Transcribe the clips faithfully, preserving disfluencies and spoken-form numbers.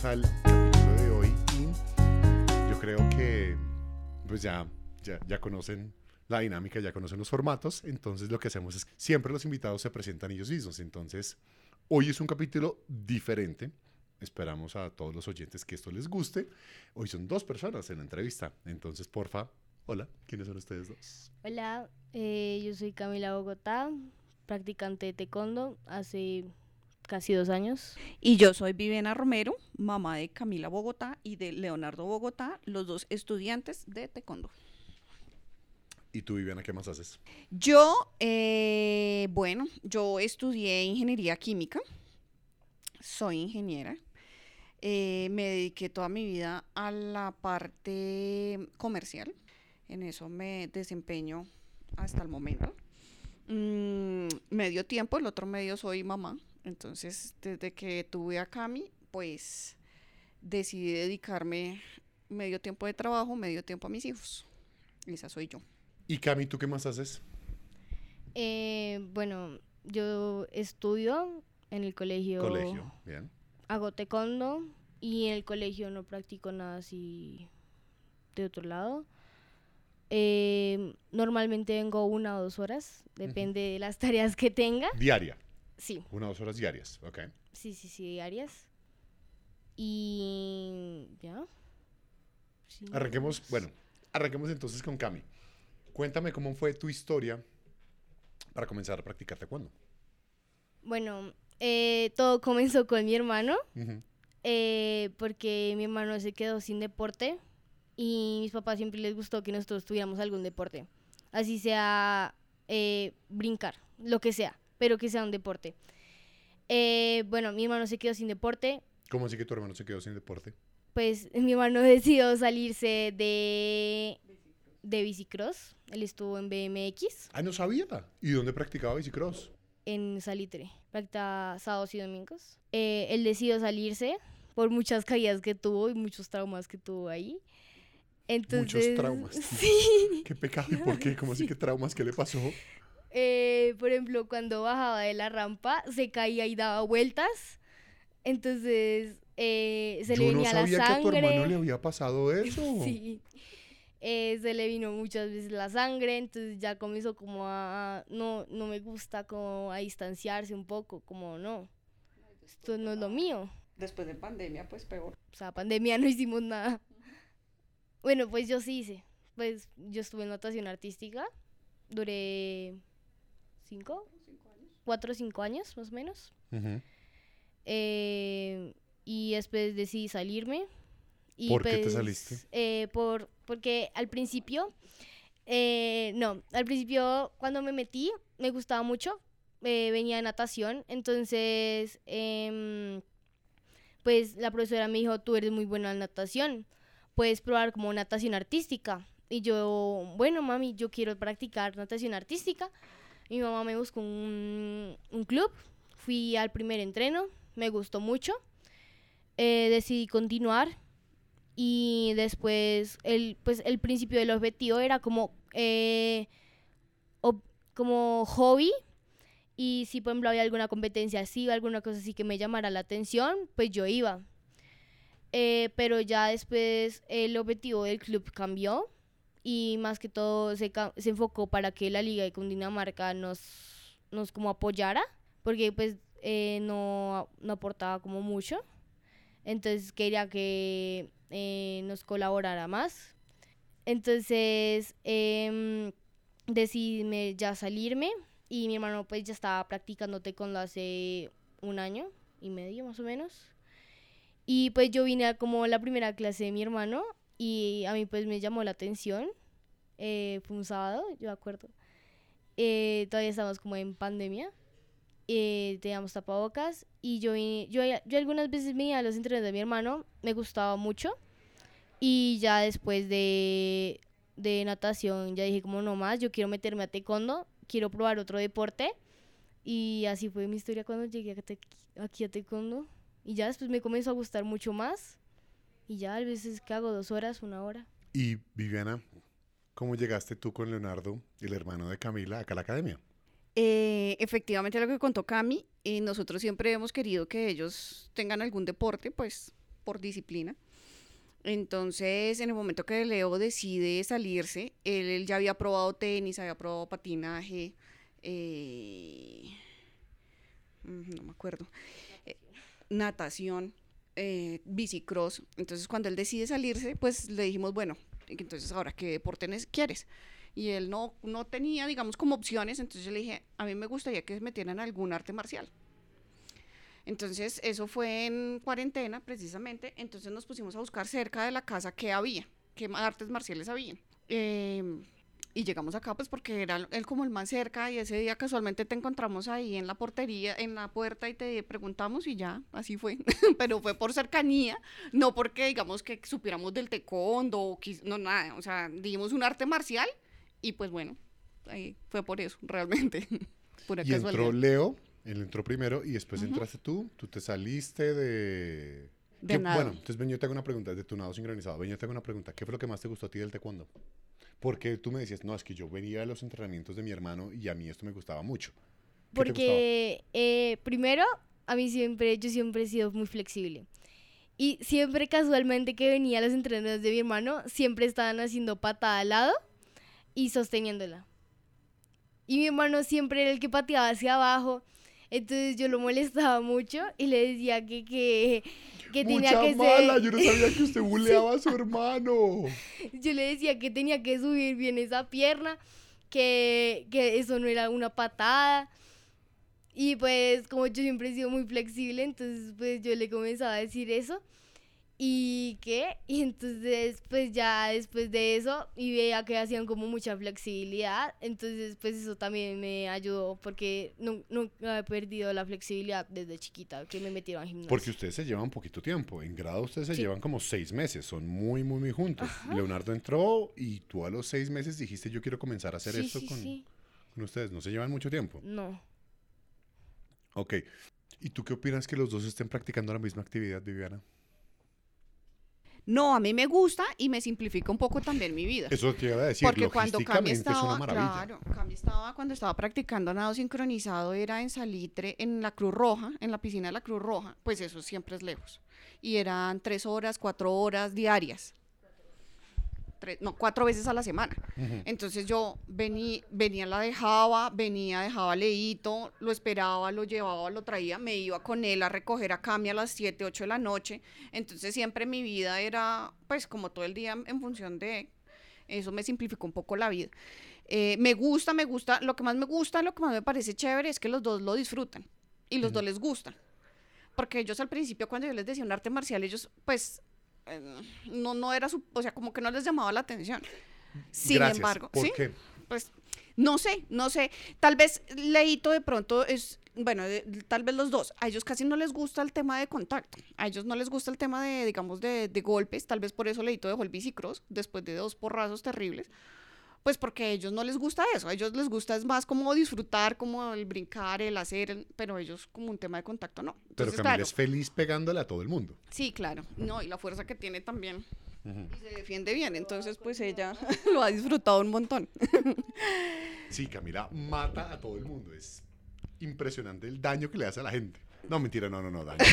al capítulo de hoy y yo creo que pues ya, ya, ya conocen la dinámica, ya conocen los formatos, entonces lo que hacemos es que siempre los invitados se presentan ellos mismos, entonces hoy es un capítulo diferente, esperamos a todos los oyentes que esto les guste, hoy son dos personas en la entrevista, entonces porfa, hola, ¿quiénes son ustedes dos? Hola, eh, yo soy Camila Bogotá, practicante de taekwondo hace casi dos años. Y yo soy Viviana Romero, mamá de Camila Bogotá y de Leonardo Bogotá, los dos estudiantes de taekwondo. ¿Y tú, Viviana, qué más haces? Yo, eh, bueno, yo estudié ingeniería química, soy ingeniera, eh, me dediqué toda mi vida a la parte comercial, en eso me desempeño hasta el momento. Mm, medio tiempo, el otro medio soy mamá, entonces desde que tuve a Cami, pues decidí dedicarme medio tiempo de trabajo, medio tiempo a mis hijos, esa soy yo. Y Cami, ¿tú qué más haces? Eh, bueno, yo estudio en el colegio. Colegio, bien. Hago taekwondo y en el colegio no practico nada así de otro lado. Eh, normalmente vengo una o dos horas, depende uh-huh. de las tareas que tenga. ¿Diaria? Sí. Una o dos horas diarias, ok. Sí, sí, sí, diarias. Y ya. Sí, arranquemos, bueno, arranquemos entonces con Cami. Cuéntame cómo fue tu historia para comenzar a practicar taekwondo. Bueno, eh, todo comenzó con mi hermano, uh-huh. eh, porque mi hermano se quedó sin deporte y mis papás siempre les gustó que nosotros tuviéramos algún deporte, así sea eh, brincar, lo que sea, pero que sea un deporte. Eh, bueno, mi hermano se quedó sin deporte. ¿Cómo así que tu hermano se quedó sin deporte? Pues mi hermano decidió salirse de... de bicicross, él estuvo en B M X. Ah, no sabía. ¿Y dónde practicaba bicicross? En Salitre, practicaba sábados y domingos. Eh, él decidió salirse por muchas caídas que tuvo y muchos traumas que tuvo ahí. Entonces, muchos traumas. Sí. ¿Qué pecado y por qué? ¿Cómo sí. así que traumas? ¿Qué le pasó? Eh, por ejemplo, cuando bajaba de la rampa, se caía y daba vueltas. Entonces, eh, se Yo le venía no la sangre. Yo no sabía que a tu hermano le había pasado eso. Sí. Eh, se le vino muchas veces la sangre, entonces ya comenzó como a, no, no me gusta, como a distanciarse un poco, como no, esto no es lo mío. Después de pandemia, pues peor. O sea, pandemia no hicimos nada. Uh-huh. Bueno, pues yo sí hice, pues yo estuve en natación artística, duré cinco, cinco años. cuatro o cinco años más o menos. Uh-huh. Eh, y después decidí salirme. Y ¿Por pues, qué te saliste? Eh, por, porque al principio, eh, no, al principio cuando me metí me gustaba mucho, eh, venía de natación, entonces eh, pues la profesora me dijo, tú eres muy buena en natación, puedes probar como natación artística. Y yo, bueno mami, yo quiero practicar natación artística. Mi mamá me buscó un, un club, fui al primer entreno, me gustó mucho, eh, decidí continuar. Y después, el, pues el principio del objetivo era como, eh, ob, como hobby. Y si, por ejemplo, había alguna competencia así o alguna cosa así que me llamara la atención, pues yo iba. Eh, pero ya después el objetivo del club cambió. Y más que todo se, se enfocó para que la Liga de Cundinamarca nos, nos como apoyara. Porque pues eh, no, no aportaba como mucho. Entonces quería que eh, nos colaborara más. Entonces eh, decidí ya salirme y mi hermano pues ya estaba practicando taekwondo hace un año y medio más o menos. Y pues yo vine a como la primera clase de mi hermano y a mí pues me llamó la atención. Eh, fue un sábado, yo me acuerdo. Eh, todavía estamos como en pandemia. Eh, teníamos tapabocas y yo, yo, yo algunas veces venía a los entrenos de mi hermano, me gustaba mucho y ya después de, de natación ya dije como no más, yo quiero meterme a taekwondo, quiero probar otro deporte y así fue mi historia cuando llegué a te, aquí a taekwondo y ya después me comenzó a gustar mucho más y ya a veces que hago dos horas, una hora. Y Viviana, ¿cómo llegaste tú con Leonardo, el hermano de Camila, acá a la academia? Eh, efectivamente lo que contó Cami, eh, nosotros siempre hemos querido que ellos tengan algún deporte, pues por disciplina. Entonces, en el momento que Leo decide salirse, él, él ya había probado tenis, había probado patinaje, eh, no me acuerdo, eh, natación, eh, bicicross. Entonces, cuando él decide salirse, pues le dijimos, bueno, entonces ahora, ¿qué deporte quieres? Y él no, no tenía, digamos, como opciones. Entonces yo le dije, a mí me gustaría que se metieran en algún arte marcial. Entonces, eso fue en cuarentena, precisamente. Entonces nos pusimos a buscar cerca de la casa qué había, qué artes marciales había. Eh, y llegamos acá, pues, porque era él como el más cerca, y ese día casualmente te encontramos ahí en la portería, en la puerta, y te preguntamos, y ya, así fue. Pero fue por cercanía, no porque, digamos, que supiéramos del taekwondo, o quis, no, nada. O sea, dijimos un arte marcial, y pues bueno, ahí fue por eso, realmente. Pura y casualidad. Entró Leo. Él entró primero y después uh-huh. entraste tú, tú te saliste de... De ¿Qué? nado. Bueno, entonces ven, yo te hago una pregunta, de tu nado sincronizado, ven, yo te hago una pregunta, ¿qué fue lo que más te gustó a ti del taekwondo? Porque tú me decías, no, es que yo venía de los entrenamientos de mi hermano y a mí esto me gustaba mucho. Porque eh, primero, a mí siempre, yo siempre he sido muy flexible. Y siempre casualmente que venía a los entrenamientos de mi hermano, siempre estaban haciendo patada al lado y sosteniéndola. Y mi hermano siempre era el que pateaba hacia abajo. Entonces yo lo molestaba mucho y le decía que, que, que tenía que mala, ser... yo no sabía que usted buleaba sí. a su hermano. Yo le decía que tenía que subir bien esa pierna, que, que eso no era una patada. Y pues como yo siempre he sido muy flexible, entonces pues yo le comenzaba a decir eso. ¿Y qué? Y entonces, pues ya después de eso, y veía que hacían como mucha flexibilidad, entonces pues eso también me ayudó, porque no, nunca he perdido la flexibilidad desde chiquita, que me metieron al gimnasio. Porque ustedes se llevan un poquito tiempo, en grado ustedes se sí. llevan como seis meses, son muy, muy, muy juntos. Ajá. Leonardo entró y tú a los seis meses dijiste, yo quiero comenzar a hacer sí, esto sí, con, sí. con ustedes, ¿no se llevan mucho tiempo? No. Ok, ¿y tú qué opinas que los dos estén practicando la misma actividad, Viviana? No, a mí me gusta y me simplifica un poco también mi vida. Eso te iba a decir, porque cuando Cami estaba, es una maravilla. Claro, Cami estaba, cuando estaba practicando nado sincronizado, era en Salitre, en la Cruz Roja, en la piscina de la Cruz Roja, pues eso siempre es lejos. Y eran tres horas, cuatro horas diarias. Tres, no, cuatro veces a la semana. Uh-huh. Entonces yo vení, venía, la dejaba, venía, dejaba a Leito, lo esperaba, lo llevaba, lo traía, me iba con él a recoger a Cami a las siete, ocho de la noche. Entonces siempre mi vida era, pues como todo el día en función de eso, me simplificó un poco la vida. Eh, me gusta, me gusta, lo que más me gusta, lo que más me parece chévere es que los dos lo disfrutan y los uh-huh. dos les gusta. Porque ellos al principio, cuando yo les decía un arte marcial, ellos pues... no no era su, o sea, como que no les llamaba la atención. Sin Gracias. embargo, ¿por ¿sí? qué? Pues no sé, no sé, tal vez Leito de pronto es, bueno, de, tal vez los dos, a ellos casi no les gusta el tema de contacto, a ellos no les gusta el tema de, digamos, de, de golpes, tal vez por eso Leito dejó el bicicross después de dos porrazos terribles. Pues porque a ellos no les gusta eso, a ellos les gusta es más como disfrutar, como el brincar, el hacer, el, pero ellos como un tema de contacto no. Entonces, pero Camila claro, es feliz pegándole a todo el mundo. Sí, claro, no, y la fuerza que tiene también, uh-huh. y se defiende bien, entonces pues ella lo ha disfrutado un montón. Sí, Camila mata a todo el mundo, es impresionante el daño que le hace a la gente. No, mentira, no, no, no, daño.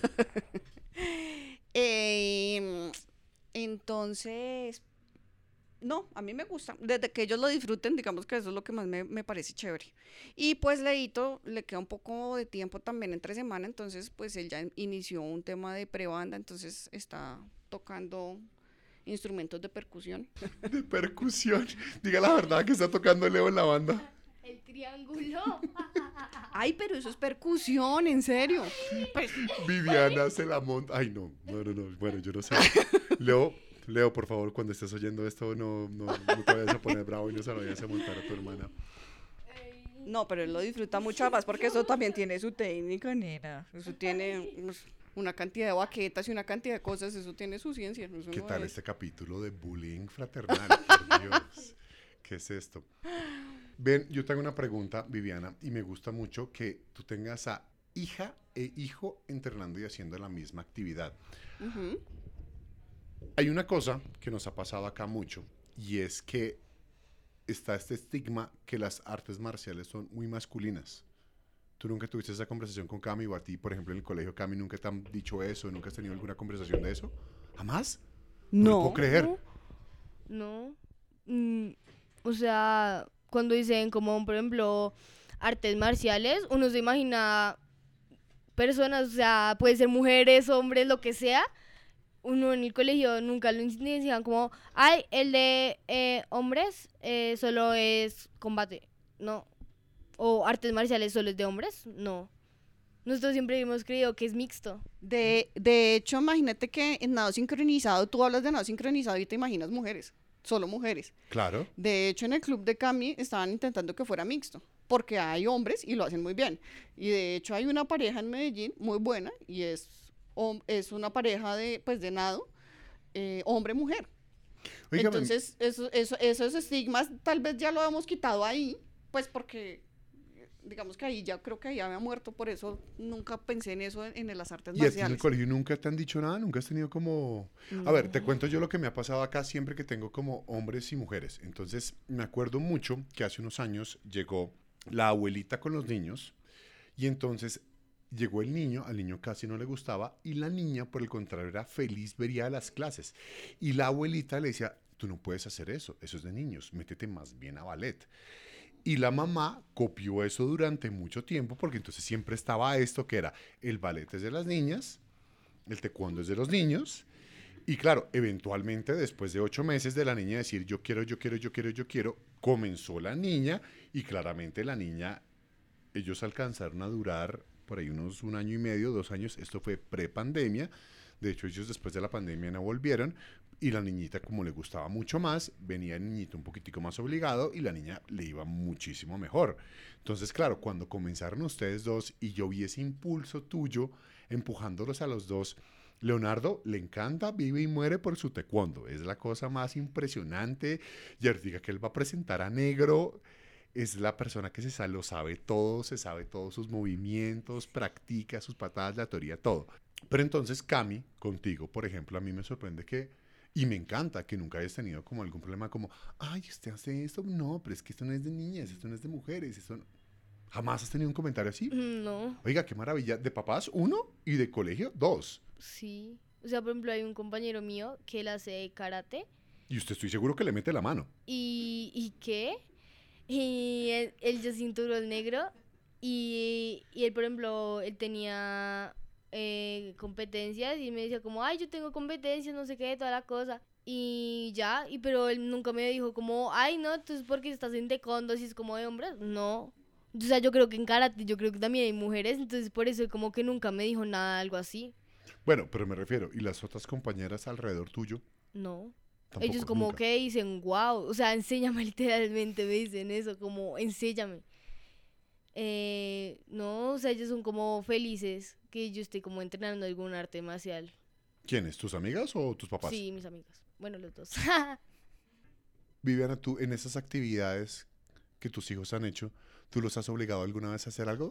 eh, entonces... No, a mí me gusta, desde que ellos lo disfruten, digamos que eso es lo que más me, me parece chévere. Y pues Leito le queda un poco de tiempo también entre semana, entonces pues él ya inició un tema de prebanda, entonces está tocando instrumentos de percusión. ¿De percusión? Diga la verdad, que está tocando Leo en la banda. El triángulo. Ay, pero eso es percusión, en serio. Pues... Viviana se la monta. Ay, no, no, no, no, bueno, yo no sé. Leo... Leo, por favor, cuando estés oyendo esto, no, no, no te vayas a poner bravo y no se lo vayas a montar a tu hermana. No, pero él lo disfruta mucho más porque eso también tiene su técnica, nena. Eso tiene una cantidad de baquetas y una cantidad de cosas, eso tiene su ciencia. Eso ¿Qué no tal es... este capítulo de bullying fraternal? Por Dios, ¿qué es esto? Ven, yo tengo una pregunta, Viviana, y me gusta mucho que tú tengas a hija e hijo entrenando y haciendo la misma actividad. Uh-huh. Hay una cosa que nos ha pasado acá mucho, y es que está este estigma que las artes marciales son muy masculinas. ¿Tú nunca tuviste esa conversación con Cami o a ti, por ejemplo, en el colegio, Cami, nunca te han dicho eso? ¿Nunca has tenido alguna conversación de eso? ¿Jamás? No lo puedo No. creer. No. Mm, o sea, cuando dicen como, por ejemplo, artes marciales, uno se imagina personas, o sea, puede ser mujeres, hombres, lo que sea. Uno en el colegio nunca lo decían como, ay, el de eh, hombres eh, solo es combate. No. O artes marciales solo es de hombres. No. Nosotros siempre hemos creído que es mixto. De, de hecho, imagínate que en nado sincronizado, tú hablas de nado sincronizado y te imaginas mujeres, solo mujeres. Claro. De hecho, en el club de Cami estaban intentando que fuera mixto, porque hay hombres y lo hacen muy bien. Y de hecho hay una pareja en Medellín muy buena y es, hom- es una pareja de, pues, de nado, eh, hombre-mujer. Oígame, Entonces, eso, eso, esos estigmas tal vez ya lo hemos quitado ahí, pues porque digamos que ahí ya creo que ya había muerto, por eso nunca pensé en eso en, en las artes ¿y a ti en el marciales. colegio nunca te han dicho nada? ¿Nunca has tenido como...? A ver, te cuento yo lo que me ha pasado acá siempre que tengo como hombres y mujeres. Entonces, me acuerdo mucho que hace unos años llegó la abuelita con los niños y entonces llegó el niño, al niño casi no le gustaba y la niña, por el contrario, era feliz, vería las clases. Y la abuelita le decía, tú no puedes hacer eso, eso es de niños, métete más bien a ballet. Y la mamá copió eso durante mucho tiempo porque entonces siempre estaba esto que era el ballet es de las niñas, el taekwondo es de los niños. Y claro, eventualmente después de ocho meses de la niña decir yo quiero, yo quiero, yo quiero, yo quiero, comenzó la niña y claramente la niña, ellos alcanzaron a durar por ahí unos un año y medio, dos años, esto fue pre-pandemia, de hecho ellos después de la pandemia no volvieron y la niñita como le gustaba mucho más, venía el niñito un poquitico más obligado y la niña le iba muchísimo mejor. Entonces claro, cuando comenzaron ustedes dos y yo vi ese impulso tuyo empujándolos a los dos, Leonardo le encanta, vive y muere por su taekwondo, es la cosa más impresionante y ahorita que él va a presentar a Negro, es la persona que se sabe, lo sabe todo, se sabe todos sus movimientos, practica sus patadas, la teoría, todo. Pero entonces, Cami, contigo, por ejemplo, a mí me sorprende que, y me encanta que nunca hayas tenido como algún problema como, ay, usted hace esto, no, pero es que esto no es de niñas, esto no es de mujeres, esto no... ¿Jamás has tenido un comentario así? No. Oiga, qué maravilla, de papás, uno, y de colegio, dos. Sí. O sea, por ejemplo, hay un compañero mío que él hace karate. Y usted estoy seguro que le mete la mano. ¿Y, ¿y qué? Y él, él ya cinturón negro. Y, y él, por ejemplo, él tenía eh, competencias y me decía como, ay, yo tengo competencias, no sé qué, toda la cosa. Y ya, y pero él nunca me dijo como, ay, no, entonces porque estás en taekwondo si es como de hombres. No. O sea, yo creo que en karate, yo creo que también hay mujeres, entonces por eso como que nunca me dijo nada, algo así. Bueno, pero me refiero, ¿y las otras compañeras alrededor tuyo? No. Tampoco, Ellos como nunca. que dicen, wow, o sea, enséñame literalmente, me dicen eso, como, enséñame. Eh, no, o sea, ellos son como felices que yo esté como entrenando algún arte marcial. ¿Quiénes? ¿Tus amigas o tus papás? Sí, mis amigas. Bueno, los dos. Viviana, tú en esas actividades que tus hijos han hecho, ¿tú los has obligado alguna vez a hacer algo?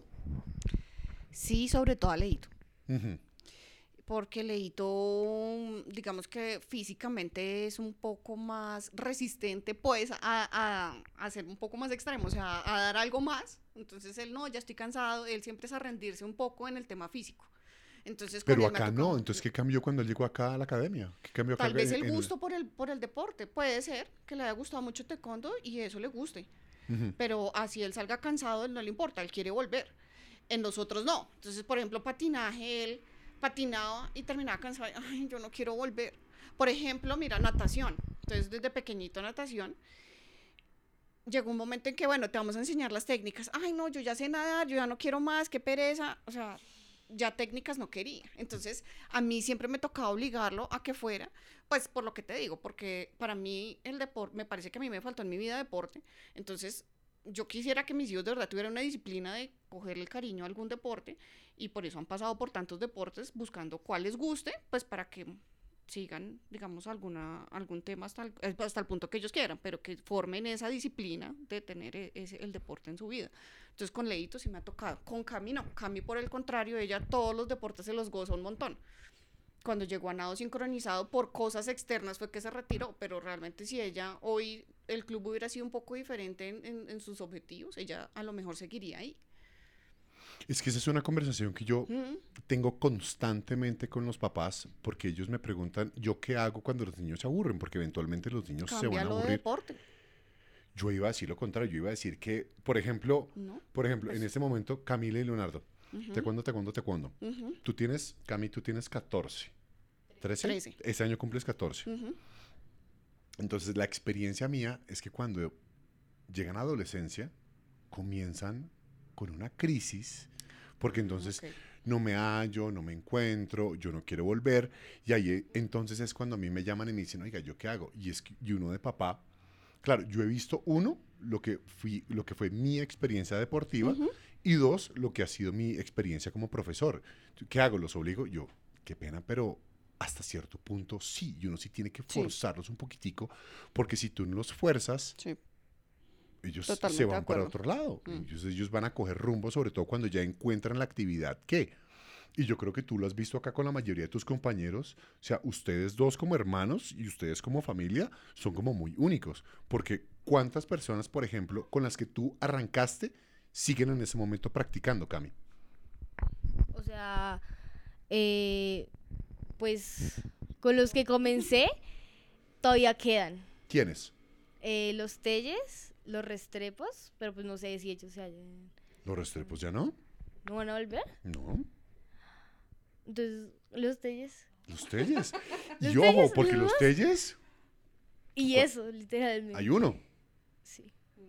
Sí, sobre todo a Leito, Ujú. porque Leito, digamos que físicamente es un poco más resistente, pues, a, a, a ser un poco más extremo, o sea, a dar algo más. Entonces él no, ya estoy cansado, él siempre es a rendirse un poco en el tema físico. Entonces, con Pero él me ha acá tocado- no, entonces ¿qué cambió cuando él llegó acá a la academia? ¿Qué cambió acá Tal vez en- el en- gusto por el, por el deporte, puede ser que le haya gustado mucho taekwondo y eso le guste, Ujú. pero así él salga cansado, él no le importa, él quiere volver. En los otros no. Entonces, por ejemplo, patinaje, él patinaba y terminaba cansado, ay, yo no quiero volver. Por ejemplo, mira, natación. Entonces, desde pequeñito natación, llegó un momento en que, bueno, te vamos a enseñar las técnicas. Ay, no, yo ya sé nadar, yo ya no quiero más, qué pereza. O sea, ya técnicas no quería. Entonces, a mí siempre me tocaba obligarlo a que fuera, pues por lo que te digo, porque para mí el deporte, me parece que a mí me faltó en mi vida deporte. Entonces, yo quisiera que mis hijos de verdad tuvieran una disciplina de cogerle el cariño a algún deporte y por eso han pasado por tantos deportes buscando cuál les guste, pues para que sigan, digamos, alguna, algún tema hasta el, hasta el punto que ellos quieran, pero que formen esa disciplina de tener e- ese, el deporte en su vida. Entonces con Leito sí me ha tocado, con Cami no, Cami por el contrario, ella todos los deportes se los goza un montón. Cuando llegó a nado sincronizado por cosas externas fue que se retiró, pero realmente si ella hoy el club hubiera sido un poco diferente en, en, en sus objetivos, ella a lo mejor seguiría ahí. Es que esa es una conversación que yo Mm. tengo constantemente con los papás porque ellos me preguntan, ¿yo qué hago cuando los niños se aburren? Porque eventualmente los niños se van a Cámbialo de aburrir. deporte. Yo iba a decir lo contrario, yo iba a decir que, por ejemplo, No. por ejemplo, en Pues- este momento, Camila y Leonardo, Ujú, taekwondo, taekwondo, taekwondo. ujú, Tú tienes, Cami, tú tienes catorce. ¿trece? trece. Ese año cumples catorce. ujú. Entonces, la experiencia mía es que cuando llegan a adolescencia, comienzan con una crisis, porque entonces Ok. no me hallo, no me encuentro, yo no quiero volver, y ahí eh, entonces es cuando a mí me llaman y me dicen, oiga, ¿yo qué hago? Y es que, y uno de papá, claro, yo he visto, uno, lo que, fui, lo que fue mi experiencia deportiva, Ujú. y dos, lo que ha sido mi experiencia como profesor. ¿Qué hago? ¿Los obligo? Yo, qué pena, pero hasta cierto punto sí, y uno sí tiene que Sí. forzarlos un poquitico, porque si tú no los fuerzas, Sí. ellos Totalmente se de van para acuerdo. otro lado. Mm. Ellos, ellos van a coger rumbo, sobre todo cuando ya encuentran la actividad que. Y yo creo que tú lo has visto acá con la mayoría de tus compañeros. O sea, ustedes dos como hermanos y ustedes como familia son como muy únicos. Porque ¿cuántas personas, por ejemplo, con las que tú arrancaste, siguen en ese momento practicando, Cami? O sea, eh, pues con los que comencé todavía quedan. ¿Quiénes? Eh, los Telles, los Restrepos, pero pues no sé si ellos se hayan... ¿Los Restrepos ya no? ¿No van a volver? No. Entonces, los Telles. Los Telles. ¿Los Y ojo, Telles, porque los los dos? Telles, Y ¿Cuál? eso, literalmente. hay uno. Sí.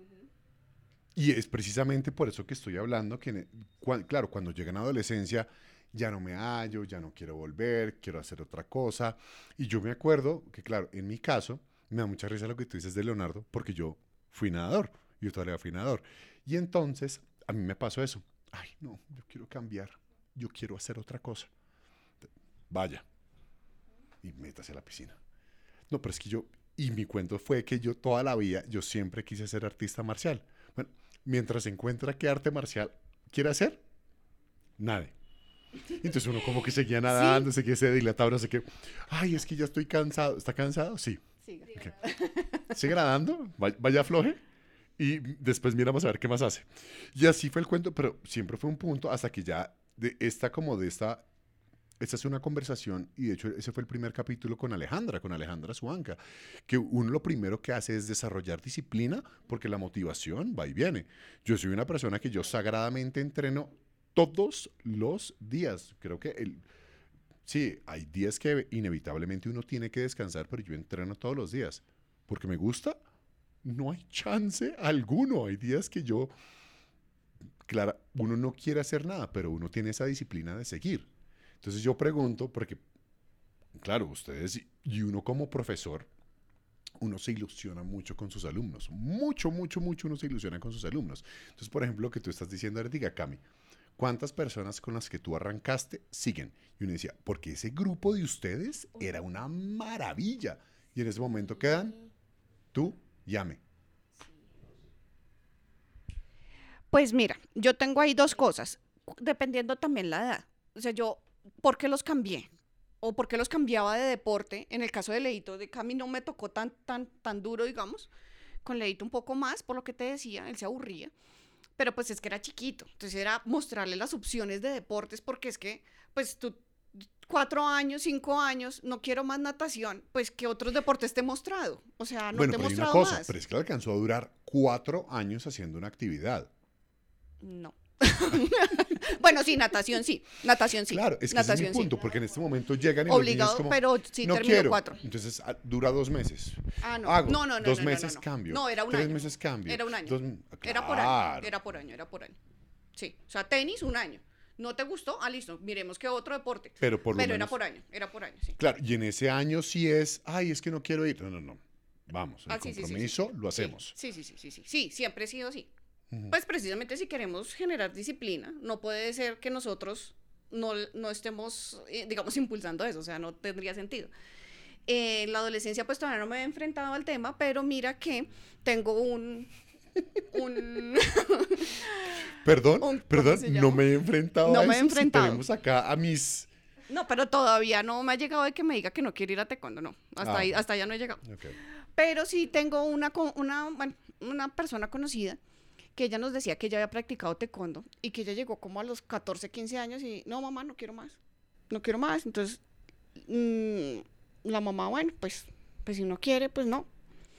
Y es precisamente por eso que estoy hablando, que, ne- cua- claro, cuando llegan a adolescencia, ya no me hallo, ya no quiero volver, quiero hacer otra cosa. Y yo me acuerdo que, claro, en mi caso, me da mucha risa lo que tú dices de Leonardo, porque yo fui nadador, yo todavía fui nadador. Y entonces, a mí me pasó eso. Ay, no, yo quiero cambiar, yo quiero hacer otra cosa. Vaya, y métase a la piscina. No, pero es que yo, y mi cuento fue que yo toda la vida, yo siempre quise ser artista marcial. Bueno, mientras encuentra qué arte marcial quiere hacer, nada. Entonces uno como que seguía nadando, seguía se dilataba, no sé qué. Ay, es que ya estoy cansado. ¿Está cansado? Sí. Siga. Ok. Sigue nadando, vaya, vaya floje, y después miramos a ver qué más hace. Y así fue el cuento, pero siempre fue un punto hasta que ya de esta como de esta, esta es una conversación, y de hecho ese fue el primer capítulo con Alejandra, con Alejandra Suanca, que uno lo primero que hace es desarrollar disciplina, porque la motivación va y viene. Yo soy una persona que yo sagradamente entreno todos los días. Creo que el, sí, hay días que inevitablemente uno tiene que descansar, pero yo entreno todos los días. Porque me gusta, no hay chance alguno. Hay días que yo, claro, uno no quiere hacer nada, pero uno tiene esa disciplina de seguir. Entonces yo pregunto, porque, claro, ustedes y uno como profesor, uno se ilusiona mucho con sus alumnos. Mucho, mucho, mucho uno se ilusiona con sus alumnos. Entonces, por ejemplo, lo que tú estás diciendo ahorita, Cami, ¿cuántas personas con las que tú arrancaste siguen? Y uno decía, porque ese grupo de ustedes era una maravilla. Y en ese momento quedan tú y Ame. Pues mira, yo tengo ahí dos cosas, dependiendo también la edad. O sea, yo, ¿por qué los cambié? O por qué los cambiaba de deporte. En el caso de Leito, de Cami no me tocó tan, tan, tan duro, digamos. Con Leito un poco más, por lo que te decía, él se aburría. Pero pues es que era chiquito. Entonces era mostrarle las opciones de deportes, porque es que, pues tú, cuatro años, cinco años, no quiero más natación, pues ¿qué otros deportes te he mostrado? O sea, no bueno, te he pero hay una mostrado cosa, más. pero es que alcanzó a durar cuatro años haciendo una actividad. No. Bueno, sí, natación sí, natación sí. Claro, es que ese es natación mi sí. punto, porque en este momento llegan y Obligado, los niños como, pero sí no terminó quiero. cuatro. Entonces ah, dura dos meses. Ah, no. Hago, no, no, no, dos no, no, meses no, no. cambio. No, era un tres año. meses cambio. Era un año. dos- Era por claro. año, era por año, era por año. Sí, o sea, tenis un año. ¿No te gustó? Ah, listo, miremos qué otro deporte. Pero por lo Pero era menos- por año, era por año, sí. Claro, y en ese año sí es, ay, es que no quiero ir. No, no, no. Vamos, el Ah, sí, sí, sí, compromiso sí. lo hacemos. Sí, sí, sí, sí, sí, sí, siempre ha sido así. Ujú. Pues precisamente si queremos generar disciplina, no puede ser que nosotros no, no estemos, eh, digamos, impulsando eso, o sea, no tendría sentido. Eh, en la adolescencia pues todavía no me he enfrentado al tema, pero mira que tengo un... un Perdón, un- ¿cómo perdón, se no llama? me he enfrentado No a me he eso. Si enfrentado. tenemos acá a mis... No, pero todavía no me ha llegado de que me diga que no quiere ir a taekwondo, no, hasta, Ah, ahí, bueno. hasta allá no he llegado. Ok. Pero sí tengo una, co- una, bueno, una persona conocida que ella nos decía que ella había practicado taekwondo y que ella llegó como a los catorce, quince años y no, mamá, no quiero más, no quiero más. Entonces, mmm, la mamá, bueno, pues, pues si no quiere, pues no.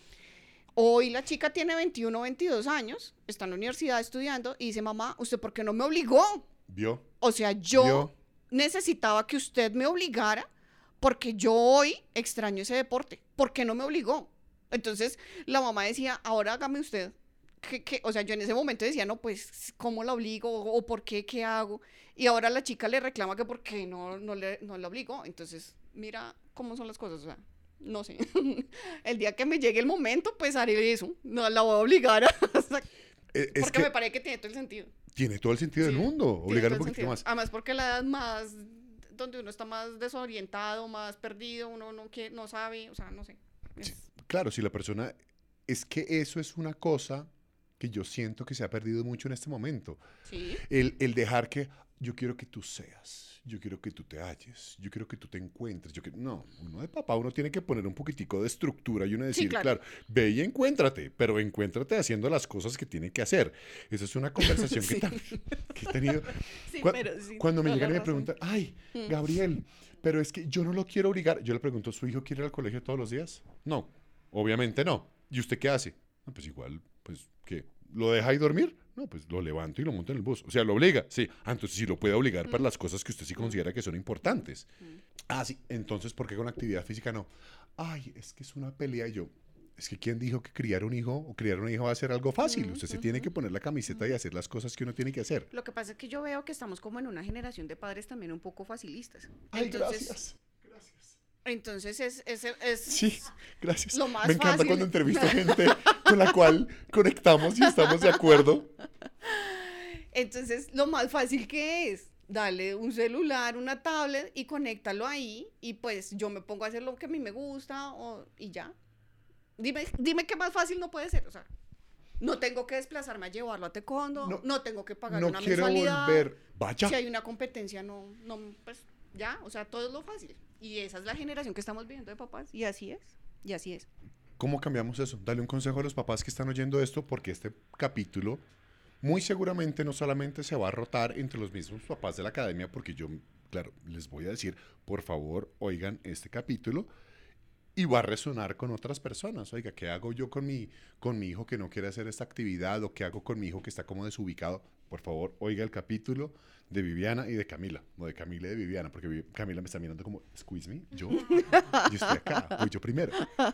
Hoy la chica tiene veintiuno, veintidós años, está en la universidad estudiando y dice, mamá, ¿usted por qué no me obligó? ¿Vio? O sea, yo ¿Vio? necesitaba que usted me obligara porque yo hoy extraño ese deporte. ¿Por qué no me obligó? Entonces, la mamá decía, ahora hágame usted. ¿Qué, qué? O sea, yo en ese momento decía, no, pues, ¿cómo la obligo? ¿O por qué? ¿Qué hago? Y ahora la chica le reclama que por qué no, no, le, no la obligó. Entonces, mira cómo son las cosas, o sea. No sé, el día que me llegue el momento, pues haré eso, no la voy a obligar a... Es, es porque que me parece que tiene todo el sentido. Tiene todo el sentido Sí, del mundo, tiene obligar todo un el poquito sentido. más. Además porque la edad más, donde uno está más desorientado, más perdido, uno no, quiere, no sabe, o sea, no sé. Es... Sí, claro, si la persona, es que eso es una cosa que yo siento que se ha perdido mucho en este momento. Sí. El, el dejar que, yo quiero que tú seas, yo quiero que tú te halles, yo quiero que tú te encuentres, yo que no, uno de papá, uno tiene que poner un poquitico de estructura y uno decir, Sí, claro. claro, ve y encuéntrate, pero encuéntrate haciendo las cosas que tiene que hacer. Esa es una conversación Sí. que, tan- que he tenido. Sí, Cu- pero sí, Cuando me toda llegan y la me razón. preguntan, ay, Mm. Gabriel, pero es que yo no lo quiero obligar. Yo le pregunto, ¿su hijo quiere ir al colegio todos los días? No, obviamente no. ¿Y usted qué hace? No, pues igual, pues, ¿qué? ¿Lo deja ahí dormir? No, pues lo levanto y lo monto en el bus. O sea, ¿lo obliga? Sí. Ah, entonces sí lo puede obligar para Mm. las cosas que usted sí considera que son importantes. Mm. Ah, sí. Entonces, ¿por qué con la actividad física no? Ay, es que es una pelea. Y yo, es que ¿quién dijo que criar un hijo o criar una hija va a ser algo fácil? Mm, Usted se ujú. tiene que poner la camiseta y hacer las cosas que uno tiene que hacer. Lo que pasa es que yo veo que estamos como en una generación de padres también un poco facilistas. Ay, Entonces, gracias. Gracias. entonces es, es, es, Sí, gracias. lo más Me encanta fácil. cuando entrevisto gente con la cual conectamos y estamos de acuerdo. Entonces, lo más fácil que es, dale un celular, una tablet y conéctalo ahí y pues yo me pongo a hacer lo que a mí me gusta o, y ya. Dime, dime qué más fácil no puede ser, o sea, no tengo que desplazarme a llevarlo a taekwondo, No, no, tengo que pagar No una quiero mensualidad. volver. Vaya. Si hay una competencia, no, no, pues ya, o sea, todo es lo fácil. Y esa es la generación que estamos viviendo de papás y así es, y así es. ¿Cómo cambiamos eso? Dale un consejo a los papás que están oyendo esto, porque este capítulo muy seguramente no solamente se va a rotar entre los mismos papás de la academia, porque yo, claro, les voy a decir, por favor, oigan este capítulo y va a resonar con otras personas. Oiga, ¿qué hago yo con mi, con mi hijo que no quiere hacer esta actividad? ¿O qué hago con mi hijo que está como desubicado? Por favor, oiga el capítulo de Viviana y de Camila, o de Camila y de Viviana, porque Vi- Camila me está mirando como, squeeze me, yo, yo estoy acá, voy yo primero.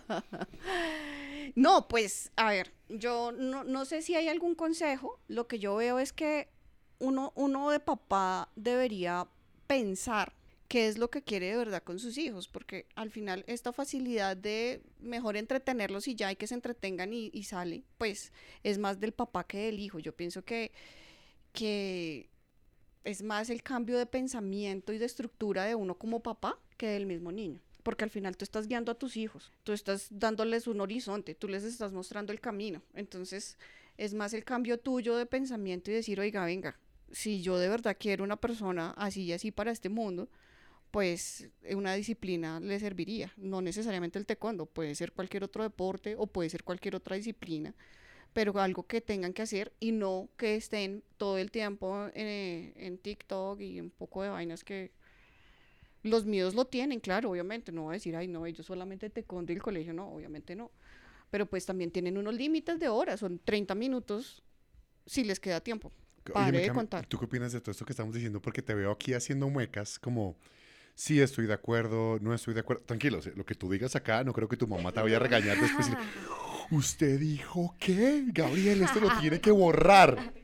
No, pues, a ver, yo no, no sé si hay algún consejo. Lo que yo veo es que uno, uno de papá debería pensar qué es lo que quiere de verdad con sus hijos, porque al final esta facilidad de mejor entretenerlos y ya y que se entretengan y, y sale, pues es más del papá que del hijo. Yo pienso que, que es más el cambio de pensamiento y de estructura de uno como papá que del mismo niño. Porque al final tú estás guiando a tus hijos, tú estás dándoles un horizonte, tú les estás mostrando el camino. Entonces, es más el cambio tuyo de pensamiento y decir, oiga, venga, si yo de verdad quiero una persona así y así para este mundo, pues eh, una disciplina le serviría. No necesariamente el taekwondo, puede ser cualquier otro deporte o puede ser cualquier otra disciplina, pero algo que tengan que hacer y no que estén todo el tiempo en, en TikTok y un poco de vainas que los míos lo tienen, claro, obviamente, no voy a decir, ay, no, ellos solamente taekwondo y el colegio, no, obviamente no, pero pues también tienen unos límites de horas, son treinta minutos si les queda tiempo. Pare Óyeme, de Cami, contar. ¿tú qué opinas de todo esto que estamos diciendo? Porque te veo aquí haciendo muecas como, sí estoy de acuerdo, no estoy de acuerdo. Tranquilo, o sea, lo que tú digas acá, no creo que tu mamá te vaya a regañar después. y- ¿Usted dijo qué? Gabriel, esto lo tiene que borrar.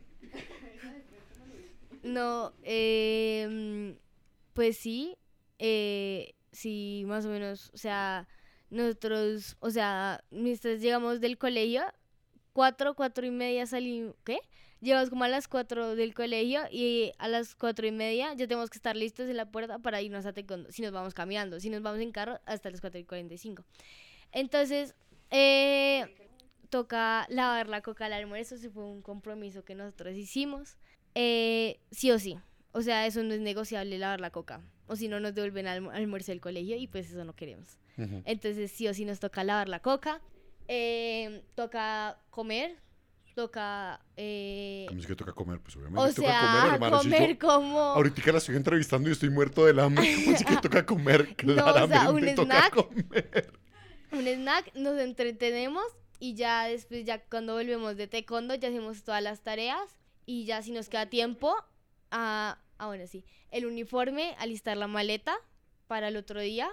No, eh, pues sí, eh, sí, más o menos, o sea, nosotros, o sea, mientras llegamos del colegio, cuatro, cuatro y media salimos, ¿qué? Llegamos como a las cuatro del colegio y a las cuatro y media ya tenemos que estar listos en la puerta para irnos a taekwondo, si nos vamos caminando, si nos vamos en carro, hasta las cuatro y cuarenta y cinco. Entonces, eh, toca lavar la coca al almuerzo, ese fue un compromiso que nosotros hicimos, eh, sí o sí, o sea, eso no es negociable, lavar la coca, o si no nos devuelven al alm- almuerzo del colegio y pues eso no queremos. Entonces sí o sí nos toca lavar la coca, eh, toca comer, toca... Eh, ¿Cómo es que toca comer? Pues obviamente o toca sea, comer, hermano. comer Si yo como... ahorita la estoy entrevistando y estoy muerto del hambre. ¿Cómo es que toca comer? No, o sea, Claramente un toca snack. comer. Un snack, nos entretenemos y ya después, ya cuando volvemos de taekwondo, ya hacemos todas las tareas y ya si nos queda tiempo, ah, ah bueno, sí, el uniforme, alistar la maleta para el otro día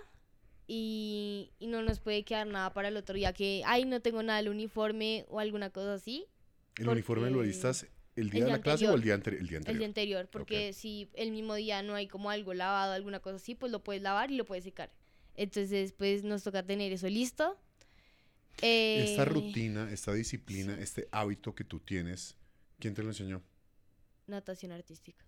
y, y no nos puede quedar nada para el otro día, que, ay, no tengo nada del uniforme o alguna cosa así. ¿El uniforme lo listas el día el de día la clase o anterior. el día, anteri- el día anterior? El día anterior, porque Ok. si el mismo día no hay como algo lavado, alguna cosa así, pues lo puedes lavar y lo puedes secar. Entonces, pues nos toca tener eso listo. Eh, Esta rutina, esta disciplina, este hábito que tú tienes, ¿quién te lo enseñó? Natación artística.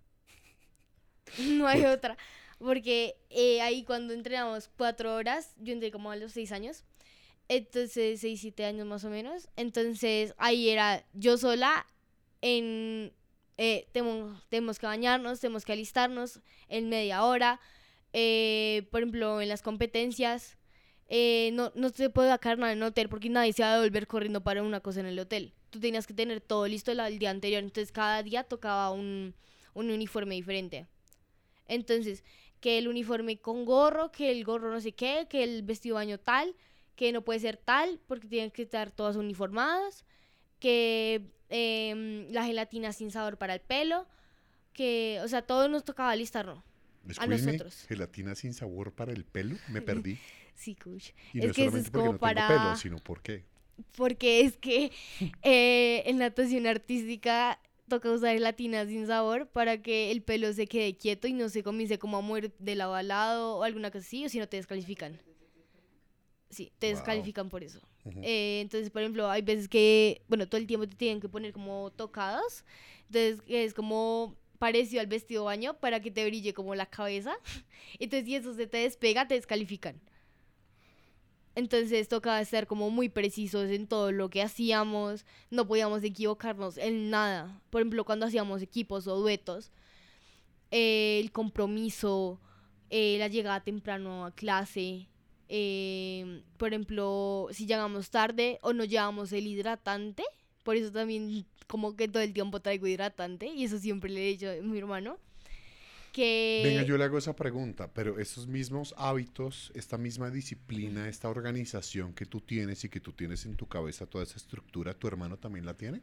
No hay ¿Por qué? otra. Porque eh, ahí cuando entrenamos cuatro horas, yo entré como a los seis años. Entonces, seis, siete años más o menos. Entonces, ahí era yo sola en... Eh, tenemos, tenemos que bañarnos, tenemos que alistarnos en media hora. Eh, por ejemplo, en las competencias, eh, no, no se puede sacar nada en el hotel porque nadie se va a devolver corriendo para una cosa en el hotel. Tú tenías que tener todo listo el, el día anterior, entonces cada día tocaba un, un uniforme diferente. Entonces, que el uniforme con gorro, que el gorro no sé qué, que el vestido de baño tal, que no puede ser tal porque tienen que estar todas uniformadas, que eh, la gelatina sin sabor para el pelo, que, o sea, todo nos tocaba alistarnos. A Excuse me, nosotros. gelatina sin sabor para el pelo, me perdí. Sí, coach. Y Es no es que eso solamente es porque como no para... tengo pelo, sino porque Porque es que eh, en natación artística toca usar gelatina sin sabor para que el pelo se quede quieto y no se comience como a mover de lado a lado o alguna cosa así, o si no te descalifican. Sí, te Wow. descalifican por eso. Ujú. Eh, entonces, por ejemplo, hay veces que, bueno, todo el tiempo te tienen que poner como tocados. Entonces, es como parecido al vestido de baño para que te brille como la cabeza. Entonces, si eso se te despega, te descalifican. Entonces, tocaba estar como muy precisos en todo lo que hacíamos. No podíamos equivocarnos en nada. Por ejemplo, cuando hacíamos equipos o duetos, eh, el compromiso, eh, la llegada temprano a clase. Eh, por ejemplo, si llegamos tarde o no llevamos el hidratante, por eso también como que todo el tiempo traigo hidratante y eso siempre le he dicho a mi hermano que Venga, yo le hago esa pregunta, pero esos mismos hábitos, esta misma disciplina, esta organización que tú tienes y que tú tienes en tu cabeza, toda esa estructura, ¿tu hermano también la tiene?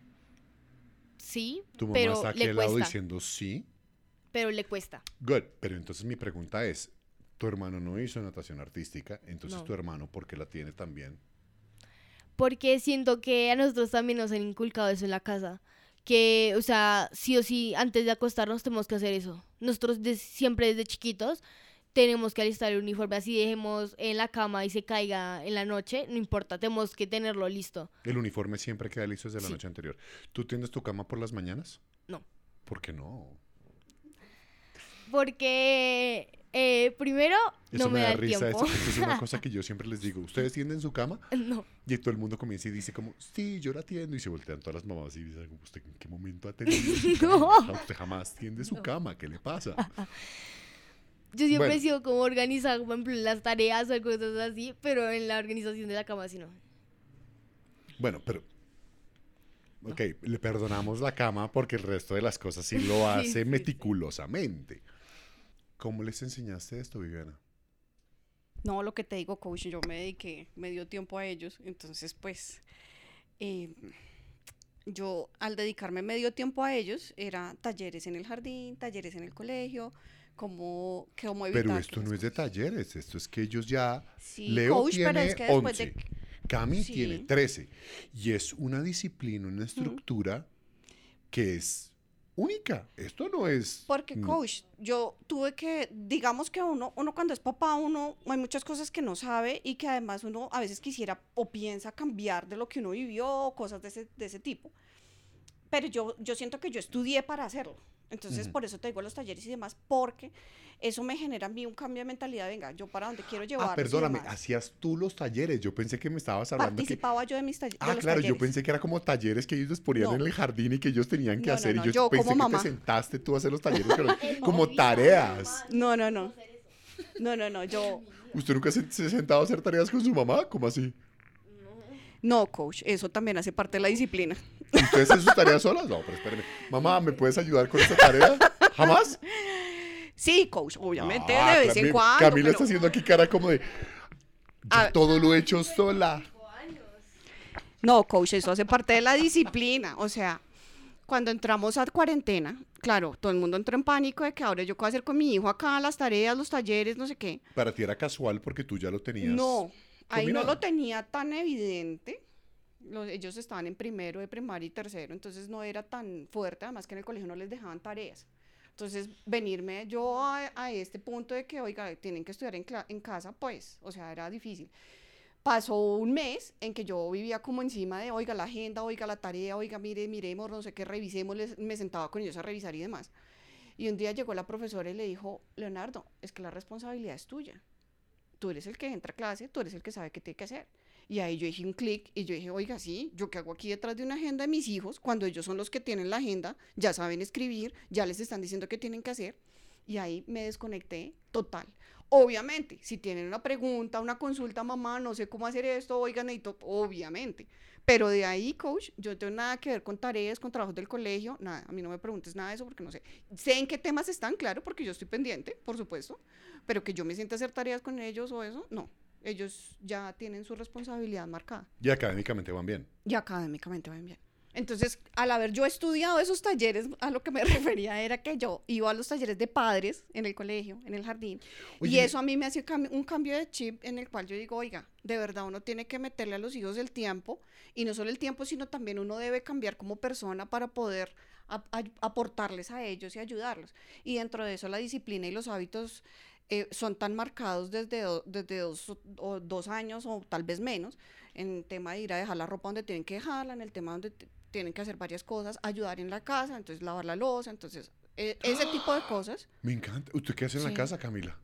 sí, Tu mamá pero está aquí le al lado cuesta, diciendo sí. pero le cuesta. Good, pero entonces mi pregunta es, tu hermano no hizo natación artística, entonces No. tu hermano, ¿por qué la tiene también? Porque siento que a nosotros también nos han inculcado eso en la casa. Que, o sea, sí o sí, antes de acostarnos tenemos que hacer eso. Nosotros de- siempre desde chiquitos tenemos que alistar el uniforme. Así dejemos en la cama y se caiga en la noche, no importa, tenemos que tenerlo listo. El uniforme siempre queda listo desde la Sí. noche anterior. ¿Tú tiendes tu cama por las mañanas? No. ¿Por qué no? Porque, eh, primero, Eso no me, da el risa. tiempo. Esto, esto es una cosa que yo siempre les digo. Ustedes tienden su cama No. y todo el mundo comienza y dice como, sí, yo la tiendo. Y se voltean todas las mamás y dicen, ¿usted en qué momento ha tenido su No. cama? Usted jamás tiende su No. cama. ¿Qué le pasa? Yo siempre Bueno. he sido como organizada, por ejemplo, en las tareas o cosas así, pero en la organización de la cama sí no. Bueno, pero... Ok, le perdonamos la cama porque el resto de las cosas sí lo hace Sí, sí, sí. meticulosamente. ¿Cómo les enseñaste esto, Viviana? No, lo que te digo, coach, yo me dediqué, me dio tiempo a ellos, entonces pues eh, yo al dedicarme medio tiempo a ellos era talleres en el jardín, talleres en el colegio, como, cómo evitar Pero que esto las no es de cosas- talleres, esto es que ellos ya... Sí, Leo coach, pero tiene es que después once, de... Cami Sí. tiene trece. Y es una disciplina, una estructura que es única. Esto no es... Porque, mm, coach, yo tuve que, digamos que uno, uno cuando es papá, uno, hay muchas cosas que no sabe y que además uno a veces quisiera o piensa cambiar de lo que uno vivió, cosas de ese, de ese tipo. Pero yo, yo siento que yo estudié para hacerlo. Entonces, Ujú. por eso te digo los talleres y demás, porque eso me genera a mí un cambio de mentalidad. Venga, yo para dónde quiero llevarlos Ah, y perdóname, demás. hacías tú los talleres. Yo pensé que me estabas hablando que... Participaba yo de mis talle- de Ah, los claro, yo talleres. pensé que era como talleres que ellos les ponían No. en el jardín y que ellos tenían que No, no, hacer. no, Y yo, yo pensé como que mamá. te sentaste tú a hacer los talleres, pero como tareas. No, no, no. No, no, no, yo... ¿Usted nunca se, se ha sentado a hacer tareas con su mamá? ¿Cómo así? No, coach, eso también hace parte de la disciplina. ¿Y ustedes hacen sus tareas solas? No, pero espérame. Mamá, ¿me puedes ayudar con esta tarea? ¿Jamás? Sí, coach, obviamente Ah, de vez en Camila- cuando. Camila pero- está haciendo aquí cara como de... Yo A- todo lo he hecho sola. No, coach, eso hace parte de la disciplina. O sea, cuando entramos a cuarentena, claro, todo el mundo entró en pánico de que ahora yo qué voy a hacer con mi hijo acá, las tareas, los talleres, no sé qué. Para ti era casual porque tú ya lo tenías. No, ahí no combinado. lo tenía tan evidente. Los- ellos estaban en primero de primaria y tercero, entonces no era tan fuerte, además que en el colegio no les dejaban tareas. Entonces, venirme yo a, a este punto de que, oiga, tienen que estudiar en, cla- en casa, pues, o sea, era difícil. Pasó un mes en que yo vivía como encima de, oiga, la agenda, oiga, la tarea, oiga, mire, miremos, no sé qué, revisemos, les- me sentaba con ellos a revisar y demás. Y un día llegó la profesora y le dijo, Leonardo, es que la responsabilidad es tuya. Tú eres el que entra a clase, tú eres el que sabe qué tiene que hacer. Y ahí yo dije un clic y yo dije, oiga, sí, ¿yo qué hago aquí detrás de una agenda de mis hijos? Cuando ellos son los que tienen la agenda, ya saben escribir, ya les están diciendo qué tienen que hacer. Y ahí me desconecté total. Obviamente, si tienen una pregunta, una consulta, mamá, no sé cómo hacer esto, oigan, necesito, obviamente. Pero de ahí, coach, yo no tengo nada que ver con tareas, con trabajos del colegio, nada. A mí no me preguntes nada de eso porque no sé. Sé en qué temas están, claro, porque yo estoy pendiente, por supuesto, pero que yo me sienta a hacer tareas con ellos o eso, no. Ellos ya tienen su responsabilidad marcada Y académicamente van bien. y académicamente van bien. Entonces, al haber yo estudiado esos talleres, a lo que me refería era que yo iba a los talleres de padres en el colegio, en el jardín, y Oye, eso a mí me hace cam- un cambio de chip en el cual yo digo, oiga, de verdad uno tiene que meterle a los hijos el tiempo, y no solo el tiempo, sino también uno debe cambiar como persona para poder a- a- aportarles a ellos y ayudarlos. Y dentro de eso la disciplina y los hábitos eh, son tan marcados desde, do- desde dos, o- o dos años o tal vez menos, en el tema de ir a dejar la ropa donde tienen que dejarla, en el tema donde t- tienen que hacer varias cosas, ayudar en la casa, entonces lavar la loza, entonces eh, ese tipo de cosas. Me encanta. ¿Usted qué hace en la Sí. casa, Camila?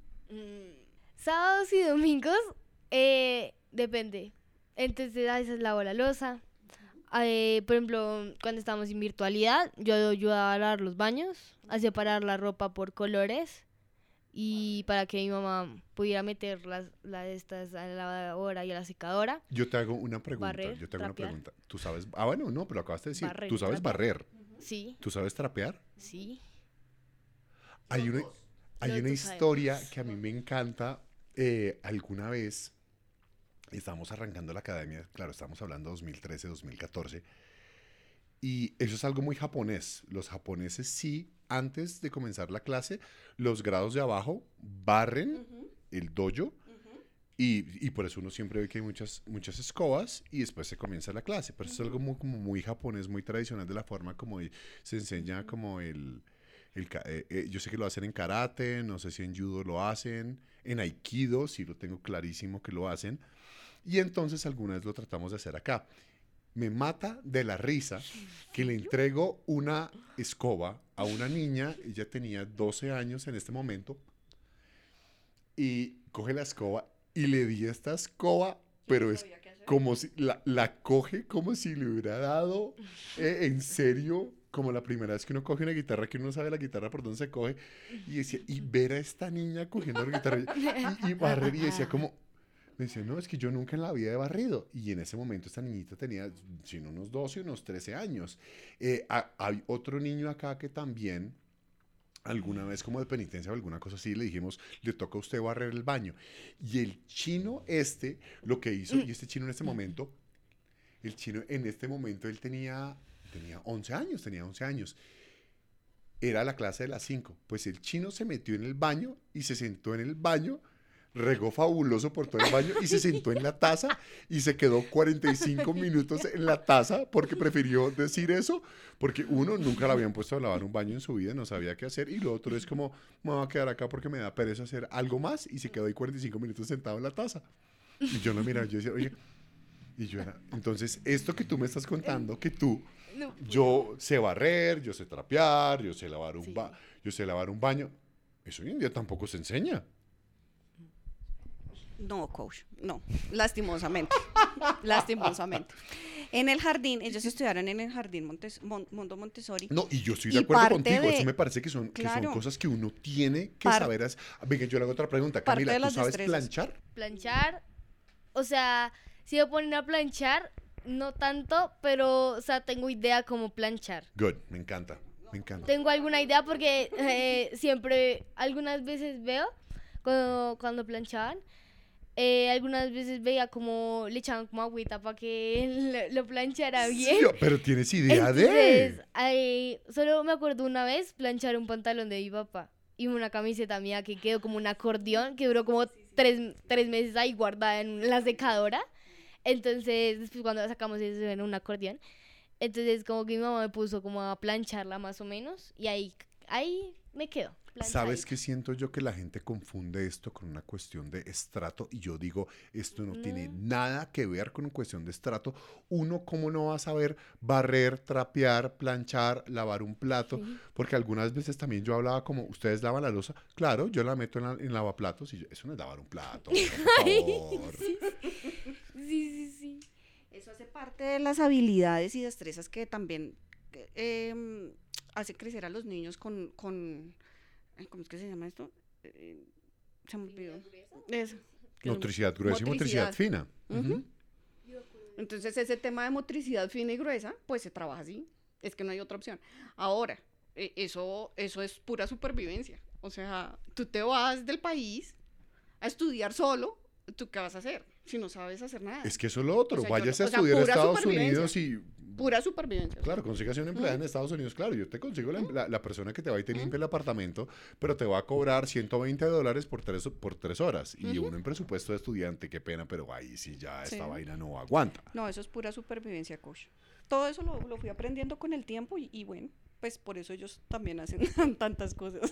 Sábados y domingos, eh, depende. Entonces a veces lavo la loza. Eh, por ejemplo, cuando estábamos en virtualidad, yo ayudaba a lavar los baños, a separar la ropa por colores y para que mi mamá pudiera meter las, las estas a la lavadora y a la secadora. Yo te hago una pregunta. Barrer, yo te hago trapear. una pregunta. ¿Tú sabes? Ah, bueno, no, pero acabas de decir. Barrer ¿Tú y sabes trapear. barrer? Sí, ¿Tú sabes trapear? sí. Hay una, hay Los una dos historia sabemos. que a mí me encanta. Eh, alguna vez estábamos arrancando la academia, claro, estamos hablando dos mil trece, dos mil catorce, y eso es algo muy japonés. Los japoneses sí, antes de comenzar la clase, los grados de abajo barren el dojo, y, y por eso uno siempre ve que hay muchas, muchas escobas y después se comienza la clase. Pero eso es algo muy, como muy japonés, muy tradicional de la forma como se enseña como el... el ca- eh, eh, yo sé que lo hacen en karate, no sé si en judo lo hacen, en aikido sí lo tengo clarísimo que lo hacen. Y entonces alguna vez lo tratamos de hacer acá. Me mata de la risa que le entrego una escoba a una niña, ella tenía doce años en este momento, y coge la escoba y le di esta escoba, pero es como si la, la coge como si le hubiera dado eh, en serio, como la primera vez que uno coge una guitarra, que uno no sabe la guitarra por dónde se coge, y decía, y ver a esta niña cogiendo la guitarra y, y barrer, y decía como, me decía, no, es que yo nunca en la vida he barrido. Y en ese momento esta niñita tenía, si no unos doce, unos trece años. Eh, ha- hay otro niño acá que también, alguna vez como de penitencia o alguna cosa así, le dijimos, le toca a usted barrer el baño. Y el chino este, lo que hizo, y este chino en este momento, el chino en este momento, él tenía, tenía once años, tenía once años. Era la clase de las cinco. Pues el chino se metió en el baño y se sentó en el baño, regó fabuloso por todo el baño y se sentó en la taza y se quedó cuarenta y cinco minutos en la taza porque prefirió decir eso, porque uno, nunca le habían puesto a lavar un baño en su vida, no sabía qué hacer, y lo otro es como, me voy a quedar acá porque me da pereza hacer algo más, y se quedó ahí cuarenta y cinco minutos sentado en la taza. Y yo lo miraba, yo decía, oye, y yo era, entonces, esto que tú me estás contando, que tú, No, yo sé barrer, yo sé trapear, yo sé lavar un, Sí. ba yo sé lavar un baño, eso hoy en día tampoco se enseña. No, coach, no, lastimosamente, lastimosamente. En el jardín, ellos estudiaron en el jardín Montes, Mon- Mundo Montessori. No, y yo estoy Y de acuerdo parte contigo, de- eso me parece que son, que son Claro. cosas que uno tiene que Par- saber. as- Venga, yo le hago otra pregunta. Parte Camila, de ¿tú las sabes destrezas. planchar? planchar, o sea, si me ponen a planchar, no tanto, pero, o sea, tengo idea cómo planchar. Good, me encanta, me encanta. Tengo alguna idea porque eh, siempre, algunas veces veo cuando, cuando planchaban, eh, algunas veces veía como le echaban como agüita para que lo, lo planchara bien. Sí, pero tienes idea Entonces, de... ay, solo me acuerdo una vez planchar un pantalón de mi papá y una camiseta mía que quedó como un acordeón que duró como tres, tres meses ahí guardada en la secadora. Entonces, después cuando la sacamos eso era un acordeón. Entonces, como que mi mamá me puso como a plancharla más o menos y ahí, ahí me quedo. ¿Sabes qué siento yo? Que la gente confunde esto con una cuestión de estrato y yo digo, esto no, no. tiene nada que ver con una cuestión de estrato. Uno, ¿cómo no va a saber barrer, trapear, planchar, lavar un plato? Sí. Porque algunas veces también yo hablaba como, ¿ustedes lavan la loza? Claro, yo la meto en, la, en lavaplatos y yo, eso no es lavar un plato, por favor. Sí, sí, sí, sí. Eso hace parte de las habilidades y destrezas que también eh, hace crecer a los niños con... con ¿cómo es que se llama esto? Eh, se me olvidó. Eso. Motricidad gruesa y motricidad fina. Uh-huh. Uh-huh. Entonces, ese tema de motricidad fina y gruesa, pues se trabaja así. Es que no hay otra opción. Ahora, eh, eso, eso es pura supervivencia. O sea, tú te vas del país a estudiar solo, ¿tú qué vas a hacer? Si no sabes hacer nada. Es que eso es lo otro. O sea, Vayas yo, a o sea, estudiar a Estados Unidos y... Pura supervivencia. Claro, consigas una empleada ¿Mm? en Estados Unidos, claro, yo te consigo la, la, la persona que te va y te limpia ¿Mm? el apartamento, pero te va a cobrar ciento veinte dólares por tres, por tres horas. Y uh-huh. uno en presupuesto de estudiante, qué pena, pero ahí sí ya esta sí. vaina no aguanta. No, eso es pura supervivencia, coach. Todo eso lo, lo fui aprendiendo con el tiempo y, y bueno, pues por eso ellos también hacen tantas cosas.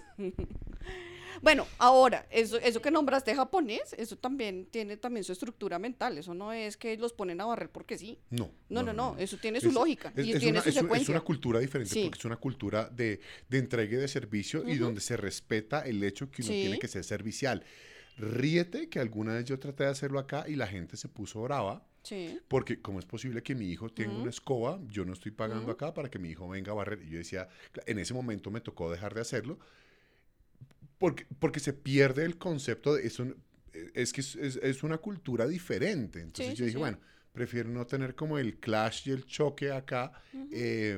Bueno, ahora, eso, eso que nombraste japonés, eso también tiene también su estructura mental, eso no es que los ponen a barrer porque sí. No. No, no, no, no, no. eso tiene su es, lógica es, y es tiene una, su es secuencia. Es una cultura diferente sí. porque es una cultura de, de entrega y de servicio uh-huh. y donde se respeta el hecho que uno sí. tiene que ser servicial. Ríete que alguna vez yo traté de hacerlo acá y la gente se puso brava. Sí. Porque ¿cómo es posible que mi hijo tenga uh-huh. una escoba? Yo no estoy pagando uh-huh. acá para que mi hijo venga a barrer. Y yo decía, en ese momento me tocó dejar de hacerlo porque, porque se pierde el concepto de eso. Es que es, es, es una cultura diferente. Entonces sí, yo sí, dije, sí. bueno, prefiero no tener como el clash y el choque acá. Uh-huh. Eh,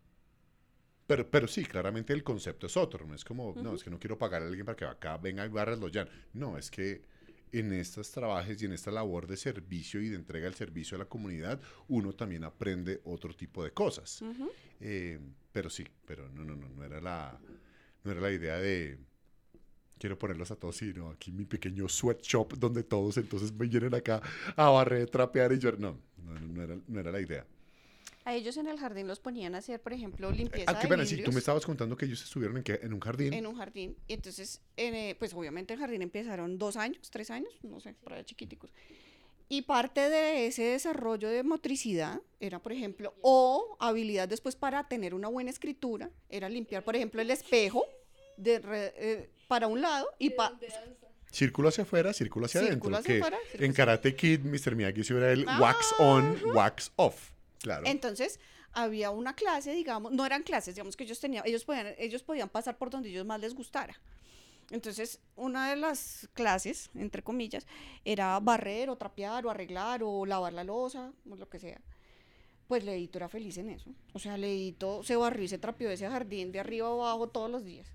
pero, pero sí, claramente el concepto es otro. No es como, uh-huh. no, es que no quiero pagar a alguien para que acá venga y barreslo ya. No, es que en estos trabajos y en esta labor de servicio y de entrega del servicio a la comunidad, uno también aprende otro tipo de cosas. Uh-huh. Eh, pero sí, pero no, no, no, no era la, no era la idea de quiero ponerlos a todos, sino aquí mi pequeño sweatshop donde todos entonces me vienen acá a barrer, trapear y yo, no, no, no, era, no era la idea. A ellos en el jardín los ponían a hacer, por ejemplo, limpieza ah, qué de pena, vidrios. Sí, tú me estabas contando que ellos estuvieron en, ¿qué? en un jardín. En un jardín. Y entonces, eh, pues obviamente el jardín empezaron dos años, tres años, no sé, por allá chiquiticos. Y parte de ese desarrollo de motricidad era, por ejemplo, o habilidad después para tener una buena escritura, era limpiar, por ejemplo, el espejo de re, eh, para un lado y para... Círculo hacia afuera, círculo hacia círculo adentro. Hacia que afuera, en Karate Kid, mister Miyagi se era el ah, wax on, uh-huh. wax off. Claro. Entonces, había una clase, digamos, no eran clases, digamos que ellos tenían, ellos podían, ellos podían pasar por donde ellos más les gustara. Entonces, una de las clases, entre comillas, era barrer o trapear o arreglar o lavar la loza, o lo que sea. Pues Leito era feliz en eso. O sea, Leito se barrió y se trapeó ese jardín de arriba a abajo todos los días.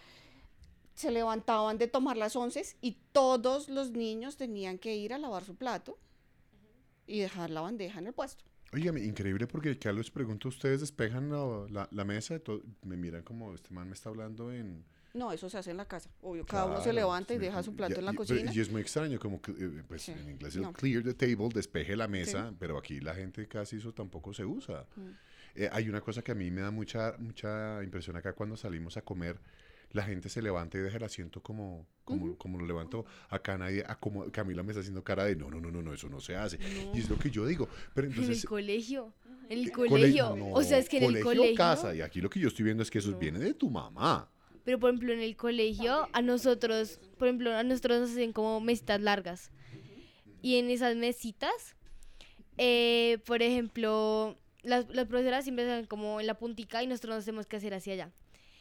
Se levantaban de tomar las once y todos los niños tenían que ir a lavar su plato y dejar la bandeja en el puesto. Oígame, increíble porque acá les pregunto, ¿ustedes despejan la, la, la mesa? Todo, me miran como, este man me está hablando en... No, eso se hace en la casa, obvio, cada claro, uno se levanta y deja su plato ya, en la y, cocina. Y es muy extraño, como que, eh, pues sí, en inglés no. el clear the table, despeje la mesa, sí. pero aquí la gente casi eso tampoco se usa. Mm. Eh, hay una cosa que a mí me da mucha, mucha impresión acá cuando salimos a comer, la gente se levanta y deja el asiento como, como, uh-huh. como lo levanto. Acá nadie, a como Camila me está haciendo cara de no, no, no, no, no, eso no se hace. No. Y es lo que yo digo. Pero entonces, en el colegio, en el eh, colegio. Cole, no, o sea, es que en el colegio. casa, y aquí lo que yo estoy viendo es que eso no. viene de tu mamá. Pero, por ejemplo, en el colegio, a nosotros, por ejemplo, a nosotros nos hacen como mesitas largas. Y en esas mesitas, eh, por ejemplo, las, las profesoras siempre están como en la puntica y nosotros nos tenemos que hacer hacia allá.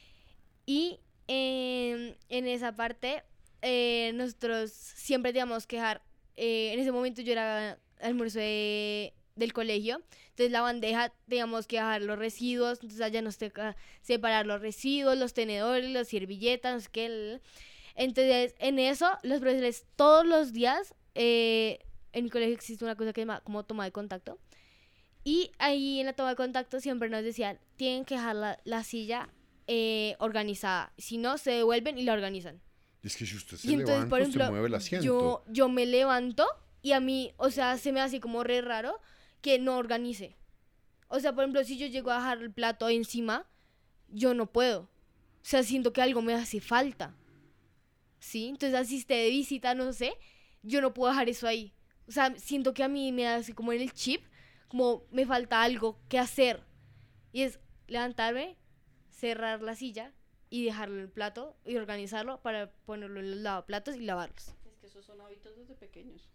Y eh, en esa parte, eh, nosotros siempre teníamos que dejar, eh, en ese momento yo era almuerzo de, del colegio. Entonces la bandeja teníamos que dejar los residuos, entonces allá nos toca separar los residuos, los tenedores, las servilletas, no sé qué. Entonces en eso los profesores todos los días, eh, en mi colegio existe una cosa que se llama como toma de contacto. Y ahí en la toma de contacto siempre nos decían, tienen que dejar la, la silla eh, organizada. Si no, se devuelven y la organizan. Y es que si usted se Y entonces, levanta, por usted ejemplo, mueve el asiento. yo, yo me levanto y a mí, o sea, se me hace como re raro que no organice. O sea, por ejemplo, si yo llego a dejar el plato encima, yo no puedo. O sea, siento que algo me hace falta. ¿Sí? Entonces, así esté de visita, no sé, yo no puedo dejar eso ahí. O sea, siento que a mí me hace como en el chip, como me falta algo que hacer. Y es levantarme, cerrar la silla y dejarlo en el plato y organizarlo para ponerlo en los lavaplatos y lavarlos. Es que esos son hábitos desde pequeños.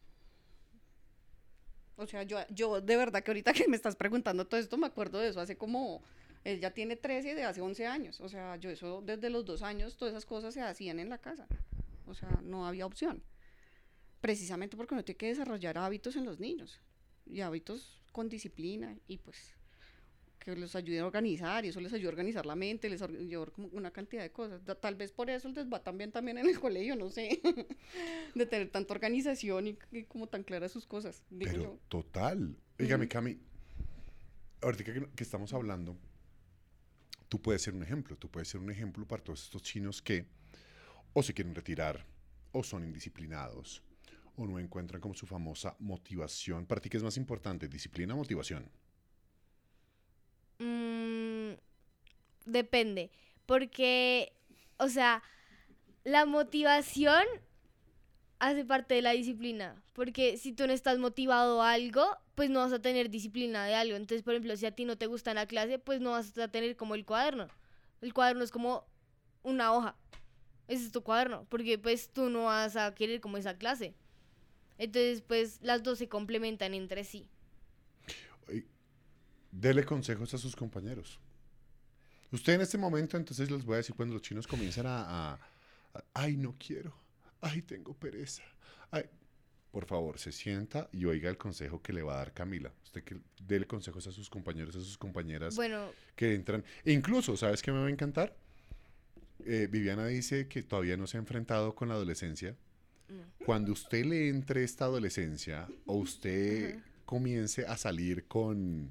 O sea, yo, yo de verdad que ahorita que me estás preguntando todo esto, me acuerdo de eso hace como... Él ya tiene trece de hace once años. O sea, yo eso desde los dos años, todas esas cosas se hacían en la casa. O sea, no había opción. Precisamente porque uno tiene que desarrollar hábitos en los niños. Y hábitos con disciplina y pues que les ayude a organizar, y eso les ayuda a organizar la mente, les ayuda como una cantidad de cosas. Tal vez por eso les va tan bien también en el colegio, no sé, de tener tanta organización y, y como tan claras sus cosas, digo Pero yo. total. Dígame, Ujú. Cami, ahorita que, que estamos hablando, tú puedes ser un ejemplo, tú puedes ser un ejemplo para todos estos chinos que o se quieren retirar, o son indisciplinados, o no encuentran como su famosa motivación. ¿Para ti qué es más importante, disciplina o motivación? Mm, depende, porque, o sea, la motivación hace parte de la disciplina, porque si tú no estás motivado a algo, pues no vas a tener disciplina de algo. Entonces, por ejemplo, si a ti no te gusta la clase, pues no vas a tener como el cuaderno. El cuaderno es como una hoja, ese es tu cuaderno, porque pues tú no vas a querer como esa clase. Entonces, pues las dos se complementan entre sí. Oye, dele consejos a sus compañeros. Usted en este momento, entonces les voy a decir cuando los chinos comienzan a, a, a ay, no quiero, ay, tengo pereza, ay, por favor, se sienta y oiga el consejo que le va a dar Camila. Usted que dele consejos a sus compañeros, a sus compañeras Bueno, que entran. E incluso, ¿sabes qué me va a encantar? Eh, Viviana dice que todavía no se ha enfrentado con la adolescencia. no. Cuando usted le entre esta adolescencia o usted Ajá. comience a salir con,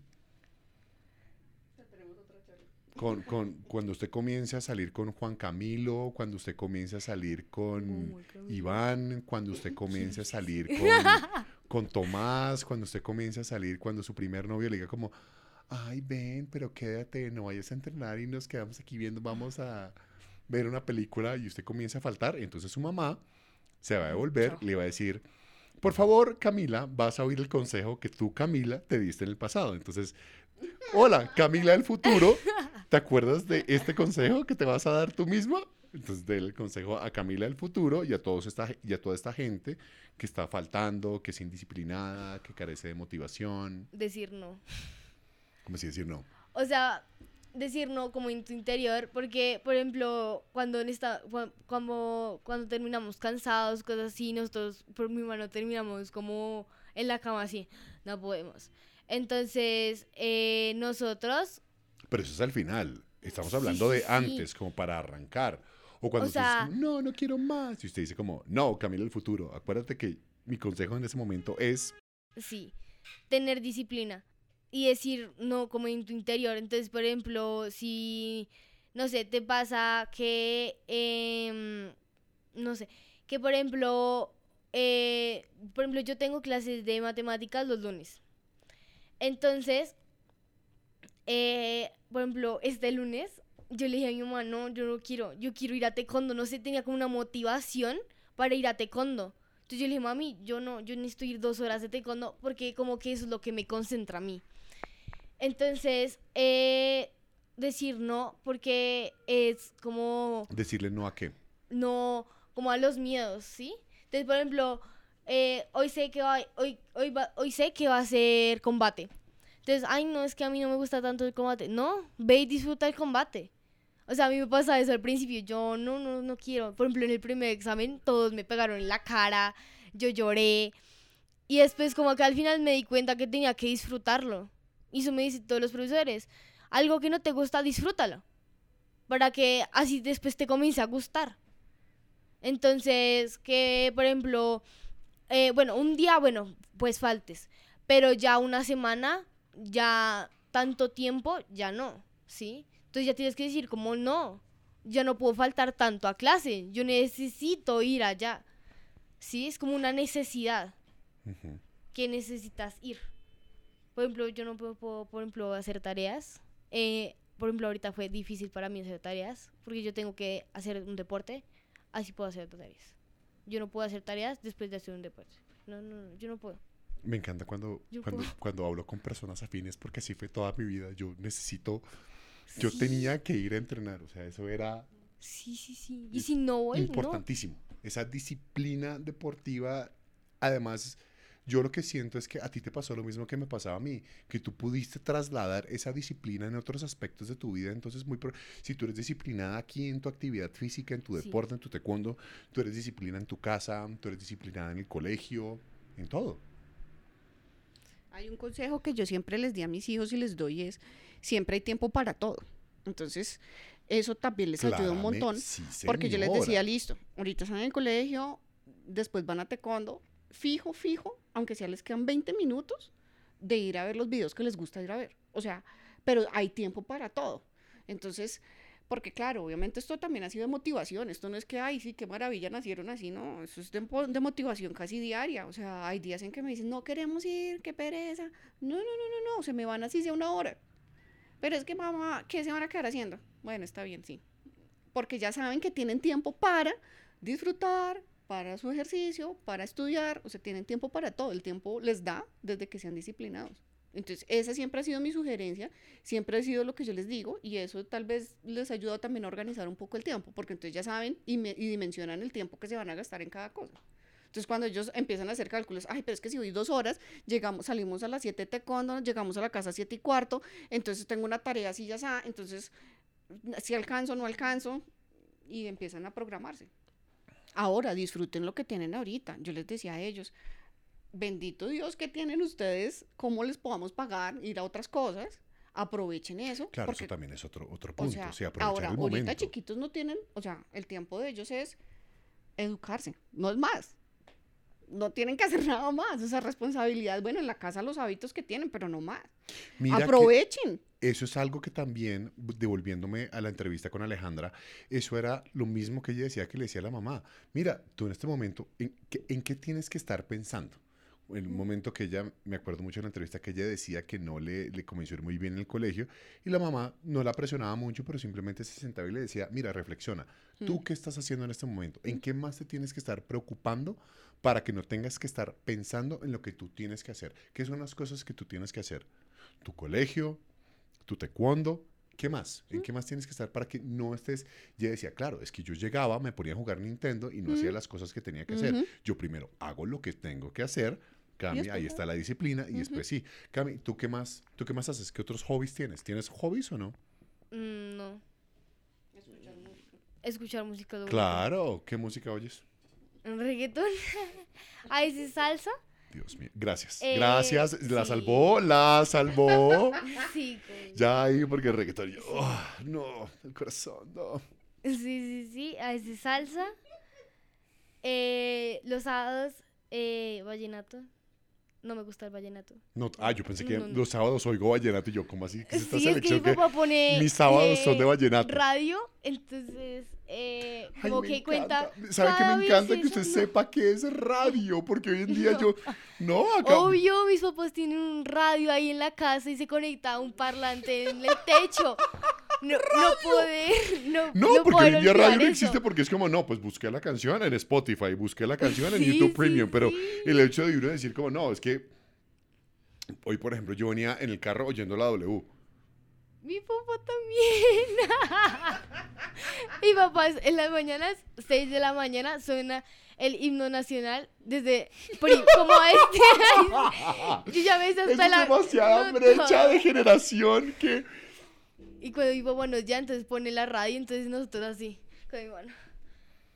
con, con, cuando usted comience a salir con Juan Camilo, cuando usted comience a salir con Juan Camilo. Iván, cuando usted comience a salir con, con Tomás, cuando usted comience a salir, cuando su primer novio le diga como, ay, ven, pero quédate, no vayas a entrenar y nos quedamos aquí viendo, vamos a ver una película y usted comienza a faltar, entonces su mamá se va a devolver, Chao. le va a decir, por favor, Camila, vas a oír el consejo que tú, Camila, te diste en el pasado. Entonces, hola, Camila del futuro, ¿te acuerdas de este consejo que te vas a dar tú misma? Entonces, dale el consejo a Camila del futuro y a, todos esta, y a toda esta gente que está faltando, que es indisciplinada, que carece de motivación. Decir no. ¿Cómo así decir no? O sea, decir no como en tu interior, porque, por ejemplo, cuando, en esta, cua- cuando, cuando terminamos cansados, cosas así, nosotros, por mi mano, terminamos como en la cama así, no podemos. Entonces, eh, nosotros, Pero eso es al final. Estamos Sí, hablando sí, de sí. antes, como para arrancar. O cuando O usted sea- dice, no, no quiero más. Y usted dice como, no, Camila del futuro, acuérdate que mi consejo en ese momento es, sí, tener disciplina y decir no como en tu interior. Entonces, por ejemplo, si, no sé, te pasa que, em, no sé, que por ejemplo, eh, por ejemplo, yo tengo clases de matemáticas los lunes. Entonces, eh, por ejemplo, este lunes yo le dije a mi mamá, no, yo no quiero, yo quiero ir a taekwondo, no sé, tenía como una motivación para ir a taekwondo. Entonces yo le dije, mami, yo no, yo necesito ir dos horas de taekwondo porque como que eso es lo que me concentra a mí. Entonces, eh, decir no, porque es como decirle no a qué. no, como a los miedos, ¿sí? Entonces, por ejemplo, eh, hoy sé que va, hoy, hoy, va, hoy sé que va a ser combate. Entonces, ay, no, es que a mí no me gusta tanto el combate. No, ve y disfruta el combate. O sea, a mí me pasa eso al principio. Yo no, no, no quiero. Por ejemplo, en el primer examen todos me pegaron en la cara, yo lloré. Y después como que al final me di cuenta que tenía que disfrutarlo. Y eso me dicen todos los profesores. Algo que no te gusta, disfrútalo. Para que así después te comience a gustar. Entonces, que por ejemplo, eh, bueno, un día, bueno, pues faltes. Pero ya una semana, ya tanto tiempo, ya no, ¿sí? Entonces ya tienes que decir como no, ya no puedo faltar tanto a clase. Yo necesito ir allá. ¿Sí? Es como una necesidad. Uh-huh. Que necesitas ir. Por ejemplo, yo no puedo, puedo por ejemplo, hacer tareas. Eh, por ejemplo, ahorita fue difícil para mí hacer tareas porque yo tengo que hacer un deporte, así puedo hacer tareas. Yo no puedo hacer tareas después de hacer un deporte. No, no, no, yo no puedo. Me encanta cuando, cuando, cuando hablo con personas afines porque así fue toda mi vida. Yo necesito, sí. yo tenía que ir a entrenar, o sea, eso era... Sí, sí, sí. Y si no voy, importantísimo. No. Esa disciplina deportiva, además, yo lo que siento es que a ti te pasó lo mismo que me pasaba a mí, que tú pudiste trasladar esa disciplina en otros aspectos de tu vida. Entonces, muy pro- si tú eres disciplinada aquí en tu actividad física, en tu deporte, sí. en tu taekwondo, tú eres disciplinada en tu casa, tú eres disciplinada en el colegio, en todo. Hay un consejo que yo siempre les di a mis hijos y les doy es, siempre hay tiempo para todo. Entonces, eso también les Claramente, ayuda un montón, sí, porque yo les decía, listo, ahorita están en el colegio, después van a taekwondo, fijo, fijo, aunque sea les quedan veinte minutos de ir a ver los videos que les gusta ir a ver. O sea, pero hay tiempo para todo. Entonces, porque claro, obviamente esto también ha sido de motivación. Esto no es que, ay, sí, qué maravilla, nacieron así, no. Eso es de, de motivación casi diaria. O sea, hay días en que me dicen, no queremos ir, qué pereza. No, no, no, no, no, se me van así sea una hora. Pero es que, mamá, ¿qué se van a quedar haciendo? Bueno, está bien, sí. Porque ya saben que tienen tiempo para disfrutar, para su ejercicio, para estudiar, o sea, tienen tiempo para todo, el tiempo les da desde que sean disciplinados. Entonces, esa siempre ha sido mi sugerencia, siempre ha sido lo que yo les digo, y eso tal vez les ayuda también a organizar un poco el tiempo, porque entonces ya saben y, me, y dimensionan el tiempo que se van a gastar en cada cosa. Entonces, cuando ellos empiezan a hacer cálculos, ay, pero es que si voy dos horas, llegamos, salimos a las siete de taekwondo, llegamos a la casa a siete y cuarto, entonces tengo una tarea así ya está, entonces, si alcanzo, no alcanzo, y empiezan a programarse. Ahora, disfruten lo que tienen ahorita. Yo les decía a ellos, bendito Dios que tienen ustedes, cómo les podamos pagar, ir a otras cosas, aprovechen eso. Claro, porque, eso también es otro, otro punto, o sea, o sea, aprovechar ahora, el momento. Ahorita chiquitos no tienen, o sea, el tiempo de ellos es educarse, no es más. No tienen que hacer nada más, esa responsabilidad, bueno, en la casa los hábitos que tienen, pero no más. Mira, aprovechen. Eso es algo que también, devolviéndome a la entrevista con Alejandra, eso era lo mismo que ella decía que le decía a la mamá. Mira, tú en este momento, ¿en qué, en qué tienes que estar pensando? En un momento que ella, me acuerdo mucho de la entrevista que ella decía que no le, le comenzó a ir muy bien en el colegio y la mamá no la presionaba mucho, pero simplemente se sentaba y le decía, mira, reflexiona, ¿tú mm. qué estás haciendo en este momento? ¿En qué más te tienes que estar preocupando para que no tengas que estar pensando en lo que tú tienes que hacer? ¿Qué son las cosas que tú tienes que hacer? Tu colegio, tu taekwondo, ¿qué más? ¿En mm. qué más tienes que estar para que no estés? Y ella decía, claro, es que yo llegaba, me ponía a jugar Nintendo y no mm. hacía las cosas que tenía que hacer. Mm-hmm. Yo primero hago lo que tengo que hacer. Cami, ahí está la disciplina y uh-huh. después sí. Cami, ¿tú qué más, tú qué más haces? ¿Qué otros hobbies tienes? ¿Tienes hobbies o no? Mm, no. Escuchar música. Escuchar música. De claro. ¿Qué música oyes? Un reggaetón. ¿A ese salsa? Dios mío. Gracias. Eh, Gracias. sí. La salvó, la salvó. Sí. Coño. Ya ahí, porque el reggaetón, yo, oh, no, el corazón, no. Sí, sí, sí. A ese salsa. Eh, los sábados, eh, vallenato. No me gusta el vallenato. No, ah, yo pensé que no, no, los sábados oigo vallenato y yo, ¿cómo así? ¿Qué es esta sí, selección? Es que mi papá pone, mis sábados eh, son de vallenato. Radio, entonces, eh, como Ay, que encanta. cuenta. ¿Sabe que me encanta que usted no. sepa qué es radio? Porque hoy en día no. yo, no, acá. Obvio, mis papás tienen un radio ahí en la casa y se conecta a un parlante en el techo. No, no poder, no, no, no porque hoy en día radio no eso. existe porque es como, no, pues busqué la canción en Spotify, busqué la canción en sí, YouTube sí, Premium, sí. pero el hecho de uno decir como, no, es que hoy, por ejemplo, yo venía en el carro oyendo la W. Mi papá también. Mi papá en las mañanas, seis de la mañana, suena el himno nacional desde como este. Yo ya ves hasta es la... Es demasiada no, brecha no. de generación que... Y cuando mi papá nos ya, entonces pone la radio, entonces nosotros así, con mi mano.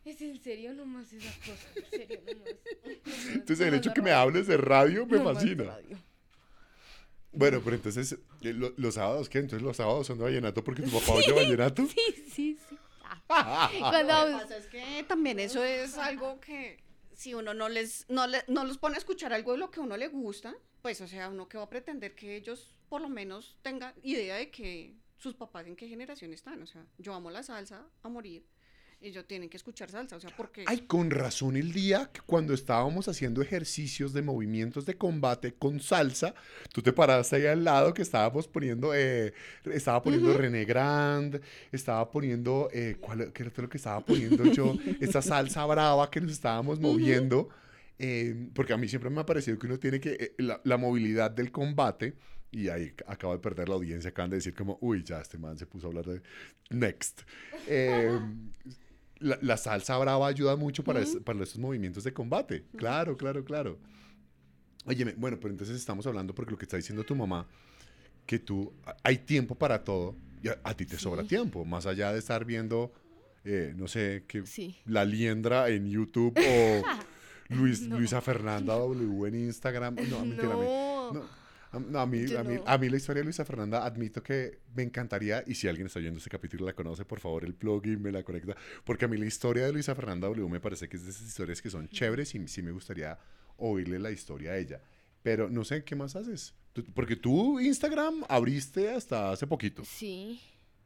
Es en serio nomás esas cosas, en serio nomás. Entonces el Nomás hecho la que me radio. hables de radio me Nomás fascina. radio. Bueno, pero entonces, eh, lo- ¿los sábados qué? Entonces los sábados son de vallenato porque tu papá oye vallenato. Sí, sí, sí. Ah. Cuando Lo que vamos- pasa es que también eso es algo que si uno no les no, le- no los pone a escuchar algo de lo que a uno le gusta, pues o sea, uno que va a pretender que ellos por lo menos tengan idea de que sus papás en qué generación están, o sea, yo amo la salsa a morir. Ellos tienen que escuchar salsa, o sea, porque Ay, con razón el día que cuando estábamos haciendo ejercicios de movimientos de combate con salsa, tú te paraste ahí al lado que estábamos poniendo, eh, estaba poniendo René Grand, estaba poniendo, eh, ¿cuál qué era lo que estaba poniendo yo? Esa salsa brava que nos estábamos moviendo, eh, porque a mí siempre me ha parecido que uno tiene que, eh, la, la movilidad del combate, y ahí acabo de perder la audiencia, acaban de decir como, uy, ya este man se puso a hablar de next. Eh, la, la salsa brava ayuda mucho para, es- para estos movimientos de combate. Claro, claro, claro. Óyeme, bueno, pero entonces estamos hablando porque lo que está diciendo tu mamá, que tú, a- hay tiempo para todo y a, a ti te sobra Sí. tiempo, más allá de estar viendo, eh, no sé, que Sí. La Liendra en YouTube o Luis, No. Luisa Fernanda W en Instagram. No, mentira, a mí- No. no, a, no, a mí, Yo a, mí, no. a mí la historia de Luisa Fernanda, admito que me encantaría, y si alguien está oyendo este capítulo y la conoce, por favor, el plugin me la conecta, porque a mí la historia de Luisa Fernanda W me parece que es de esas historias que son chéveres y sí me gustaría oírle la historia a ella. Pero no sé, ¿qué más haces? Tú- porque tú Instagram abriste hasta hace poquito. Sí.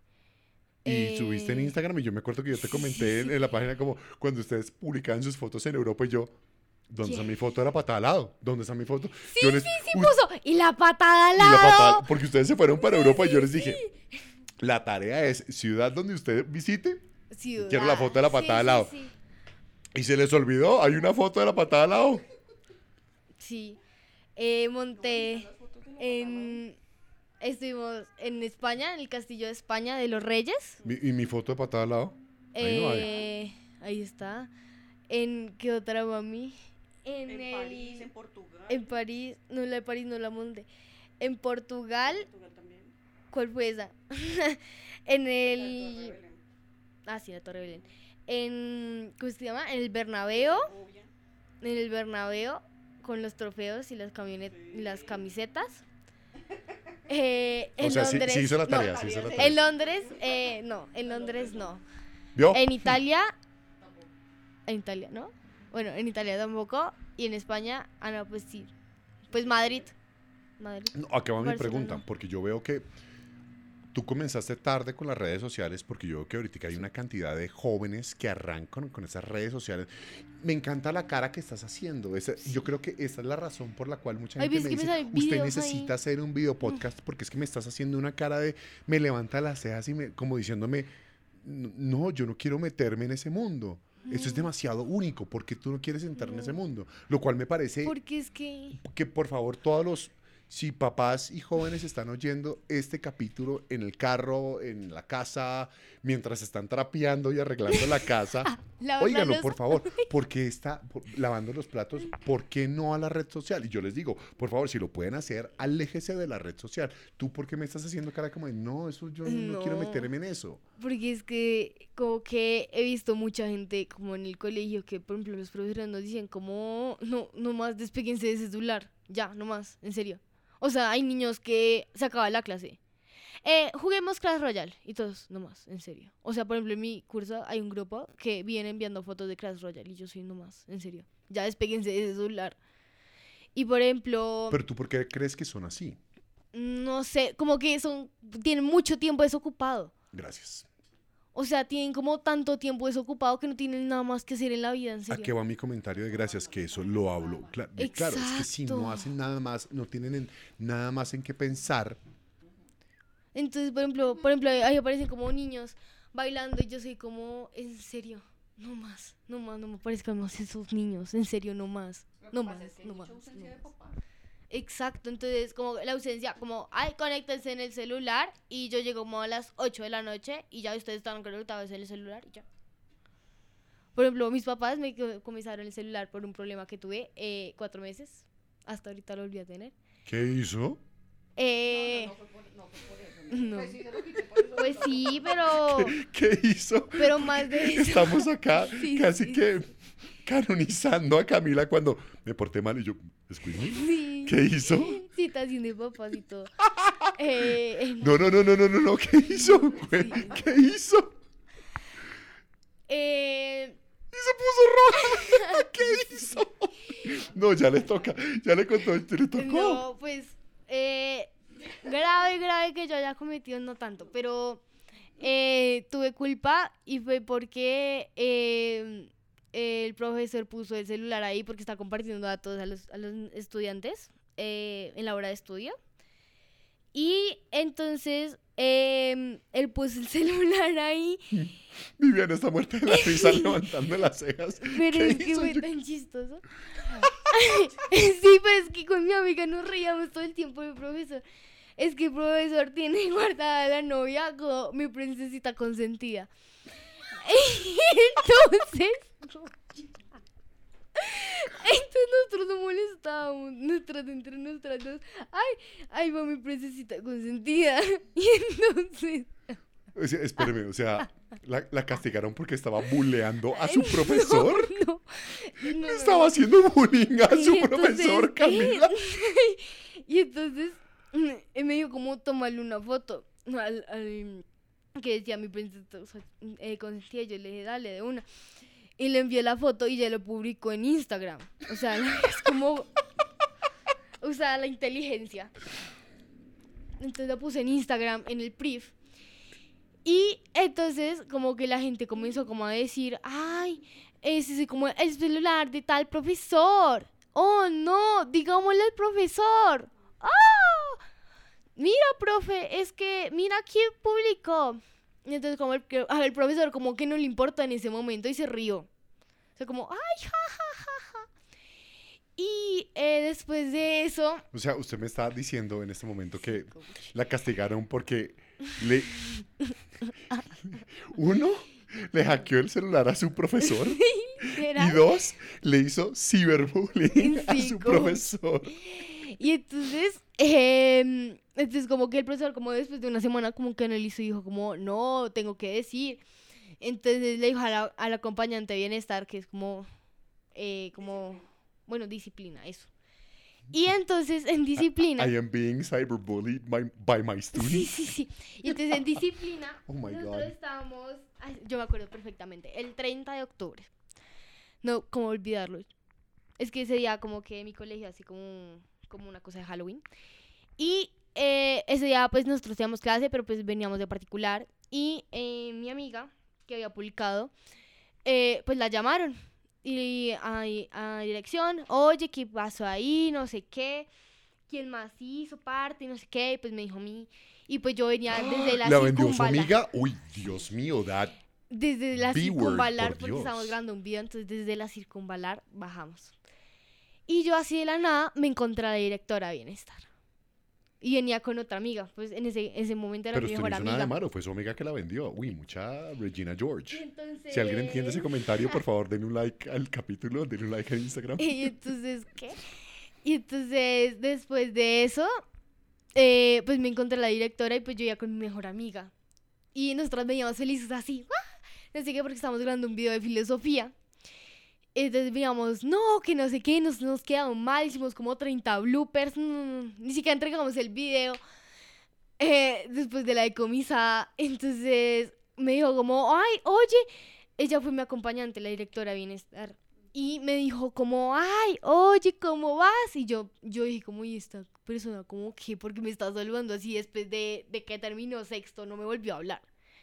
Y Eh, subiste en Instagram y yo me acuerdo que yo te comenté en, en la página como cuando ustedes publicaban sus fotos en Europa y yo, ¿dónde está ¿Qué? mi foto de la patada al lado? ¿Dónde está mi foto? Sí, Yo les- sí, sí Uy, puso. Y la patada al y la lado. patada, porque ustedes se fueron para Europa y yo les dije, la tarea es ciudad donde usted visite Ciudad. quiero la foto de la patada Sí, al lado. Sí, sí. y se les olvidó, hay una foto de la patada al lado. Sí. Eh, monté en... Estuvimos en España, en el Castillo de España de los Reyes. Mi- ¿Y mi foto de patada al lado? Ahí no hay. Eh, ahí está. ¿En qué otra, mami? En, en el... París, en Portugal, En París, no, la de París no la monté. En Portugal, Portugal también. ¿cuál fue esa? En La el... Torre Belén, Ah, sí, la Torre Belén. En... ¿Cómo se llama? En el Bernabéu. obvia. En el Bernabéu, con los trofeos y las, camionet y las camisetas. Eh, en O sea, sí, Londres... sí hizo la no, tarea, sí hizo la En tarea. en Londres, eh, no, en Londres no. ¿Vio? En Italia, en Italia, ¿no? Bueno, en Italia tampoco. Y en España, ah, no, pues sí. Pues Madrid. Madrid. No, acá va mi Barcelona. pregunta, porque yo veo que tú comenzaste tarde con las redes sociales, porque yo veo que ahorita hay una cantidad de jóvenes que arrancan con esas redes sociales. Me encanta la cara que estás haciendo. Esa- Yo creo que esa es la razón por la cual mucha Ay, gente ves me que me dice, salen usted videos necesita ahí". hacer un video podcast porque es que me estás haciendo una cara de, me levanta las cejas y me, como diciéndome, no, yo no quiero meterme en ese mundo. Esto es demasiado único, porque tú no quieres entrar en ese mundo. Lo cual me parece Porque es que... que por favor todos los, si papás y jóvenes están oyendo este capítulo en el carro, en la casa, mientras están trapeando y arreglando la casa, lavando óiganlo los- por favor, porque está por- lavando los platos, ¿por qué no a la red social? Y yo les digo, por favor, si lo pueden hacer, aléjese de la red social. ¿Tú por qué me estás haciendo cara como de, no, eso yo no, no quiero No. meterme en eso? Porque es que como que he visto mucha gente como en el colegio que, por ejemplo, los profesores nos dicen como, no, no más despéguense de ese celular. Ya, no más, en serio. O sea, hay niños que se acaba la clase. Eh, juguemos Clash Royale. Y todos, no más, en serio. O sea, por ejemplo, en mi curso hay un grupo que viene enviando fotos de Clash Royale y yo soy no más, en serio. Ya despéguense de ese celular. Y por ejemplo, Pero tú, ¿por qué crees que son así? no sé, como que son, tienen mucho tiempo desocupado. Gracias. O sea, tienen como tanto tiempo desocupado que no tienen nada más que hacer en la vida, en ¿A serio. qué va mi comentario de gracias? Que eso lo hablo. Cla- de- claro, es que si no Exacto. hacen nada más, no tienen en- nada más en qué pensar. Entonces, por ejemplo, por ejemplo, ahí aparecen como niños bailando y yo soy como, en serio, no más, no más, no me parezcan más esos niños, en serio, no más, no más, no más. no más. Exacto, entonces como la ausencia, como, ay, conéctense en el celular y yo llego como a las ocho de la noche y ya ustedes están conectados en el celular y ya. Por ejemplo, mis papás me co- comenzaron el celular por un problema que tuve eh, cuatro meses, hasta ahorita lo volví a tener. ¿Qué hizo? Eh, No, no, no fue por, no fue por eso. no. Pues sí, se lo quité por eso. Pues sí, pero, ¿Qué hizo? pero más de eso. Estamos acá Sí, casi sí. que canonizando a Camila cuando me porté mal y yo, ¿excuse me? Sí. ¿Qué hizo? Citación de papás y todo. Eh, eh, No, no, no, no, no, no, no, ¿qué hizo? güey? Sí. ¿Qué hizo? eh, Y se puso roja. ¿Qué hizo? No, ya le toca, ya le contó, ya le tocó. no, pues, eh, grave, grave que yo haya cometido, no tanto, pero eh, tuve culpa y fue porque eh, el profesor puso el celular ahí porque está compartiendo datos a los, a los estudiantes eh, en la hora de estudio. Y entonces eh, él puso el celular ahí, Viviana está muerta de la risa levantando las cejas. pero ¿Qué es que hizo? fue Yo- tan chistoso. Sí, pero es que con mi amiga nos reíamos todo el tiempo del profesor. Es que el profesor tiene guardada a la novia como mi princesita consentida. Entonces, entonces nosotros nos molestábamos, nosotras entre nosotras dos. Ay, ahí va mi princesita consentida. Y entonces, O sea, espéreme, o sea, ¿la, la castigaron porque estaba buleando a su profesor? no, no, no, no, Estaba haciendo bullying a Y su entonces, profesor, Camila. Y entonces él me dijo como tomarle una foto al, al- que decía mi princesa eh, consentida. Yo le dije, dale, de una. Y le envié la foto y ya lo publicó en Instagram. O sea, es como usar la inteligencia. Entonces lo puse en Instagram, en el Priv. Y entonces como que la gente comenzó como a decir, ay, ese es como el celular de tal profesor. Oh, no, digámosle al profesor. ¡Ah! Mira, profe, es que, mira quién publicó. Y entonces como el, que- a el profesor como que no le importa en ese momento y se rió. O sea, como, ay, ja, ja, ja, ja. Y eh, después de eso... O sea, usted me está diciendo en este momento que la castigaron porque le... Uno, le hackeó el celular a su profesor. Y literal. dos, le hizo ciberbullying a Sí, su como- profesor. Y entonces, eh, entonces como que el profesor como después de una semana como que analizó y dijo como, no, tengo que decir. Entonces le dijo a la, al acompañante de bienestar, que es como, eh, como, bueno, disciplina, eso. Y entonces en disciplina... I am being cyberbullied by, by my student. Sí, sí, sí. Y entonces en disciplina, Oh my nosotros God. estábamos, ay, yo me acuerdo perfectamente, el treinta de octubre. No, cómo olvidarlo. Es que ese día como que mi colegio así como, como una cosa de Halloween. Y eh, ese día pues nosotros teníamos clase, pero pues veníamos de particular. Y eh, mi amiga, que había publicado, eh, pues la llamaron. Y a, a dirección, oye, ¿qué pasó ahí? No sé qué. ¿Quién más hizo parte? No sé qué. Y pues me dijo a mí. Y pues yo venía desde la ¿La vendió su circunvalar. amiga? Uy, Dios mío, that... Desde la B-word, circunvalar, por porque Dios. estábamos grabando un video, entonces desde la circunvalar bajamos. Y yo así de la nada me encontré a la directora de bienestar. Y venía con otra amiga, pues en ese, ese momento era Pero mi usted no mejor hizo nada de amiga. malo, fue su amiga que la vendió. Uy, mucha Regina Y George. entonces... Si alguien entiende ese comentario, por favor, denle un like al capítulo, denle un like en Instagram. Y entonces, ¿qué? Y entonces, después de eso, eh, pues me encontré a la directora y pues yo iba con mi mejor amiga. Y nosotras veníamos felices así, ¡ah! No sé qué, porque estábamos grabando un video de filosofía. Entonces veníamos, no, que no sé qué, nos, nos quedaron mal, hicimos como treinta bloopers, mm, ni siquiera entregamos el video eh, después de la decomisada. Entonces me dijo como, ay, oye, ella fue mi acompañante, la directora de bienestar. Y me dijo como, ay, oye, ¿cómo vas? Y yo, yo dije como, ¿y esta persona como qué? Porque me está saludando así después de, de que terminó sexto, no me volvió a hablar.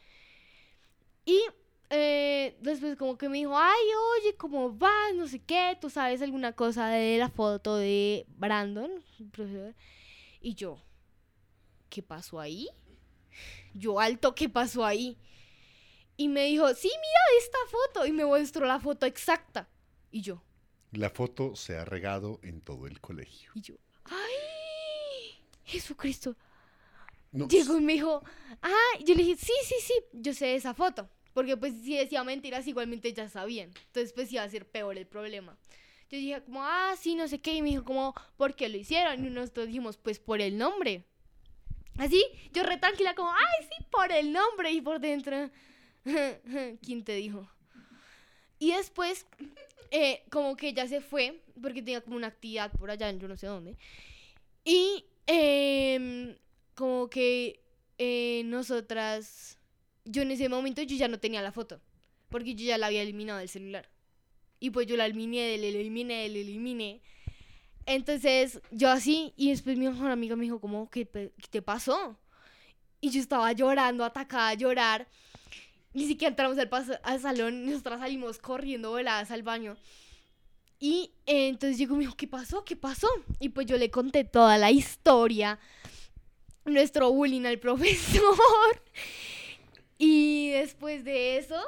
Y eh, después como que me dijo, ay, oye, ¿cómo vas? No sé qué, ¿tú sabes alguna cosa de la foto de Brandon, el profesor? Y yo, ¿qué pasó ahí? Yo, alto, ¿qué pasó ahí? Y me dijo, sí, mira esta foto. Y me mostró la foto exacta. Y yo, La foto se ha regado en todo el colegio. y yo, ¡ay! Jesucristo. No, Llegó y me dijo, ah, yo le dije, sí, sí, sí, yo sé esa foto. Porque pues si decía mentiras, igualmente ya sabían. Entonces pues iba a ser peor el problema. Yo dije como, ah, sí, no sé qué. Y me dijo como, ¿por qué lo hicieron? Y nosotros dijimos, pues por el nombre. Así, yo re tranquila como, ay, sí, por el nombre y por dentro. ¿Quién te dijo? Y después, eh, como que ella se fue, porque tenía como una actividad por allá, yo no sé dónde. Y eh, como que eh, nosotras, yo en ese momento yo ya no tenía la foto, porque yo ya la había eliminado del celular. Y pues yo la eliminé, la eliminé, la eliminé. Entonces, yo así, y después mi mejor amiga me dijo, como, ¿qué, pe- qué te pasó? Y yo estaba llorando, atacada a llorar. Ni siquiera entramos al, pas- al salón, nosotras salimos corriendo voladas al baño. Y eh, entonces llegó y me dijo, ¿qué pasó? ¿Qué pasó? Y pues yo le conté toda la historia, nuestro bullying al profesor. Y después de eso,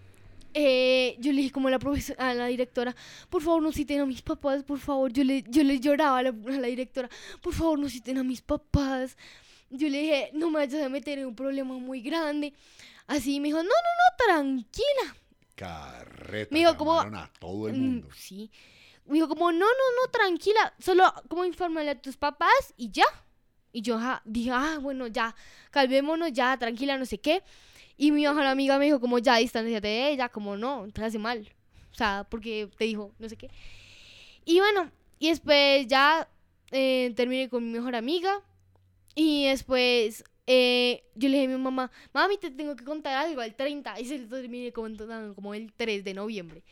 eh, yo le dije como a la, profesor- a la directora, por favor no citen a mis papás, por favor. Yo le, yo le lloraba a la, a la directora, por favor no citen a mis papás. Yo le dije, no me vayas a meter en un problema muy grande. Así me dijo, no, no, no, tranquila. Carreta, Me dijo como, llamaron a todo el mundo. Mm, sí. Me dijo como, no, no, no, tranquila. Solo como infórmale a tus papás y ya. Y yo ajá, dije, ah, bueno, ya, calvémonos, ya, tranquila, no sé qué. Y mi mejor amiga me dijo como, ya, distánciate de ella, como no, te hace mal. O sea, porque te dijo, no sé qué. Y bueno, y después ya eh, terminé con mi mejor amiga. Y después eh, yo le dije a mi mamá, mami, te tengo que contar algo al treinta. Y se lo terminé contando como el tres de noviembre.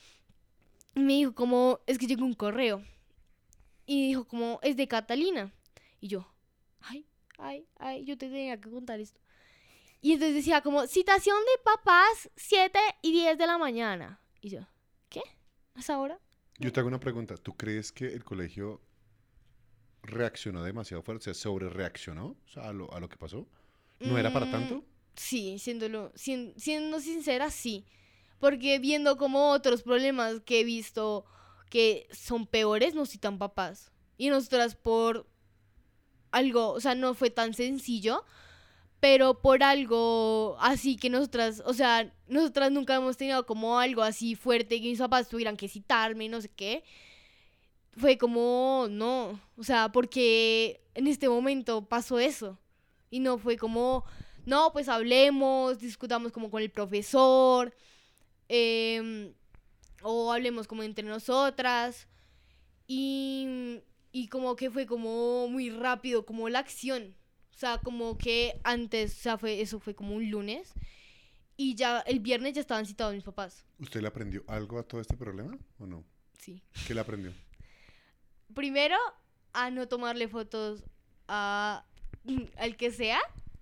Y me dijo como, es que llegó un correo. Y dijo como, es de Catalina. Y yo, ay, ay, ay, yo te tenía que contar esto. Y entonces decía como, citación de papás, siete y diez de la mañana. Y yo, ¿qué? ¿A esa hora? Yo te hago una pregunta. ¿Tú crees que el colegio reaccionó demasiado fuerte? O sea, sobre reaccionó, o sea, a lo, a lo que pasó. ¿No era para Mm, tanto? Sí, siéndolo, sien- siendo sincera, sí. Porque viendo como otros problemas que he visto que son peores, nos citan papás. Y nosotras por algo, o sea, no fue tan sencillo, pero por algo así que nosotras, o sea, nosotras nunca hemos tenido como algo así fuerte que mis papás tuvieran que citarme, no sé qué. Fue como, no, o sea, porque en este momento pasó eso. Y no fue como, no, pues hablemos, discutamos como con el profesor, eh, o hablemos como entre nosotras. Y, y como que fue como muy rápido, como la acción. O sea, como que antes, o sea, fue, eso fue como un lunes. Y ya el viernes ya estaban citados mis papás. ¿Usted le aprendió algo a todo este problema o no? Sí. ¿Qué le aprendió? Primero, a no tomarle fotos a, al que sea.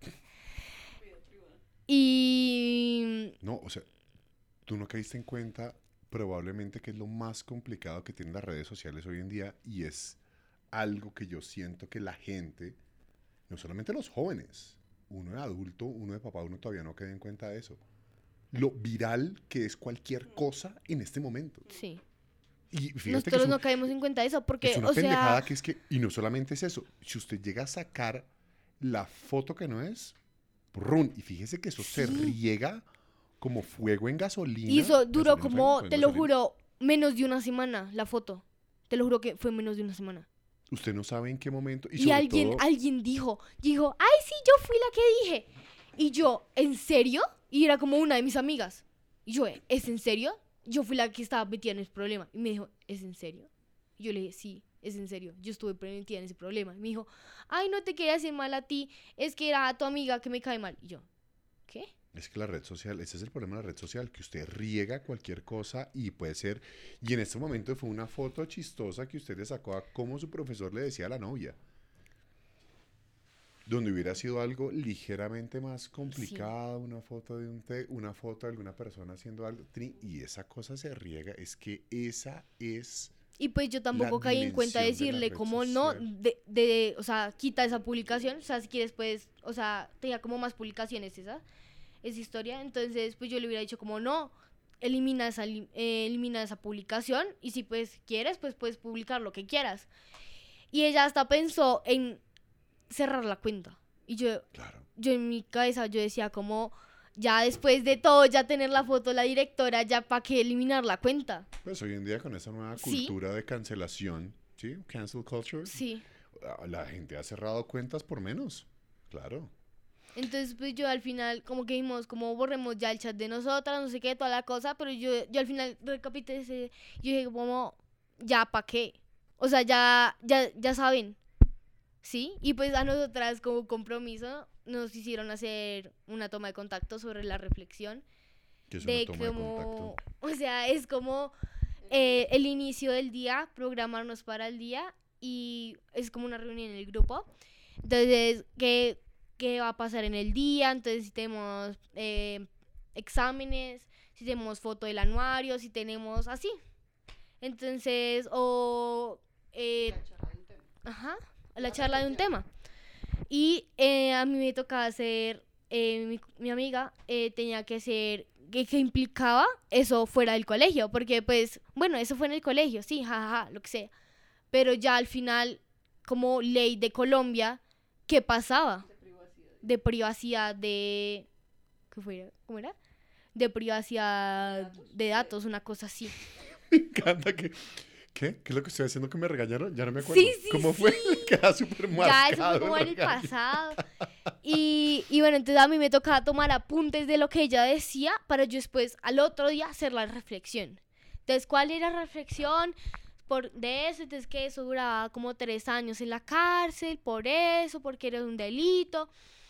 Y No, o sea, tú no caíste en cuenta probablemente que es lo más complicado que tienen las redes sociales hoy en día y es algo que yo siento que la gente, no solamente los jóvenes, uno de adulto, uno de papá, uno todavía no queda en cuenta de eso. Lo viral que es cualquier cosa en este momento. sí, Y fíjate que nosotros es, un- no caemos en cuenta de eso porque, es una o pendejada sea, que es que, y no solamente es eso, si usted llega a sacar la foto que no es, ¡prrrum! Y fíjese que eso se Sí. riega como fuego en gasolina. y eso duró Gasolina, fuego, como, fuego en te lo gasolina. juro, menos de una semana la foto. Te lo juro que fue menos de una semana. Usted no sabe en qué momento. Y, Y, sobre alguien, todo, alguien dijo, dijo, ay, sí, yo fui la que dije. Y yo, ¿en serio? Y era como una de mis amigas. Y yo, ¿es en serio? Yo fui la que estaba metida en ese problema. Y me dijo, ¿es en serio? Y yo le dije, sí, es en serio. Yo estuve metida en ese problema. Y me dijo, ay, no te quería hacer mal a ti. Es que era a tu amiga que me cae mal. Y yo, ¿qué? es que la red social, ese es el problema de la red social, que usted riega cualquier cosa y puede ser. Y en este momento fue una foto chistosa que usted le sacó a cómo su profesor le decía a la novia. Donde hubiera sido algo ligeramente más complicado, una foto de un te- una foto de alguna persona haciendo algo, tri- y esa cosa se riega, es que esa es Y pues yo tampoco la caí en cuenta de dimensión de la decirle red como no, social. de, de, o sea, quita esa publicación. O sea, si quieres, pues, o sea, tenía como más publicaciones esa, esa historia. Entonces, pues yo le hubiera dicho como no, elimina esa, li- eh, elimina esa publicación. Y si pues quieres, pues puedes publicar lo que quieras. Y ella hasta pensó en cerrar la cuenta. Y yo, Claro. yo en mi cabeza yo decía como, ya después de todo, ya tener la foto de la directora, ya para qué eliminar la cuenta. Pues hoy en día con esa nueva Sí. cultura de cancelación, ¿sí? Cancel culture, Sí. la gente ha cerrado cuentas por menos. claro. Entonces, pues yo al final, como que dijimos, como borremos ya el chat de nosotras, no sé qué, toda la cosa, pero yo, yo al final recapité ese, yo dije como, ya, ¿pa' qué? O sea, ya, ya, ya saben, ¿sí? Y pues a nosotras como compromiso nos hicieron hacer una toma de contacto sobre la reflexión. ¿Qué es de una toma como, de contacto? o sea, es como eh, el inicio del día, programarnos para el día y es como una reunión en el grupo. Entonces, ¿qué, qué va a pasar en el día? Entonces, si tenemos eh, exámenes, si tenemos foto del anuario, si tenemos así. Entonces, o... Eh, ajá, la charla de un tema. Y eh, a mí me tocaba hacer, eh, mi, mi amiga eh, tenía que hacer, que, que implicaba eso fuera del colegio, porque pues, bueno, eso fue en el colegio, sí, jajaja, lo que sea. Pero ya al final, como ley de Colombia, ¿qué pasaba? De privacidad. De privacidad de... ¿Qué fue? ¿Cómo era? De privacidad de datos, de datos una cosa así. Me encanta que... ¿Qué? ¿Qué es lo que estoy haciendo que me regañaron? Ya no me acuerdo. Sí, sí, ¿Cómo sí. fue? Queda súper marcado. Ya, eso fue como en el regaño. pasado. Y, y bueno, entonces a mí me tocaba tomar apuntes de lo que ella decía para yo después al otro día hacer la reflexión. Entonces, ¿cuál era la reflexión? Por, de eso, entonces que eso duraba como tres años en la cárcel, por eso, porque era un delito.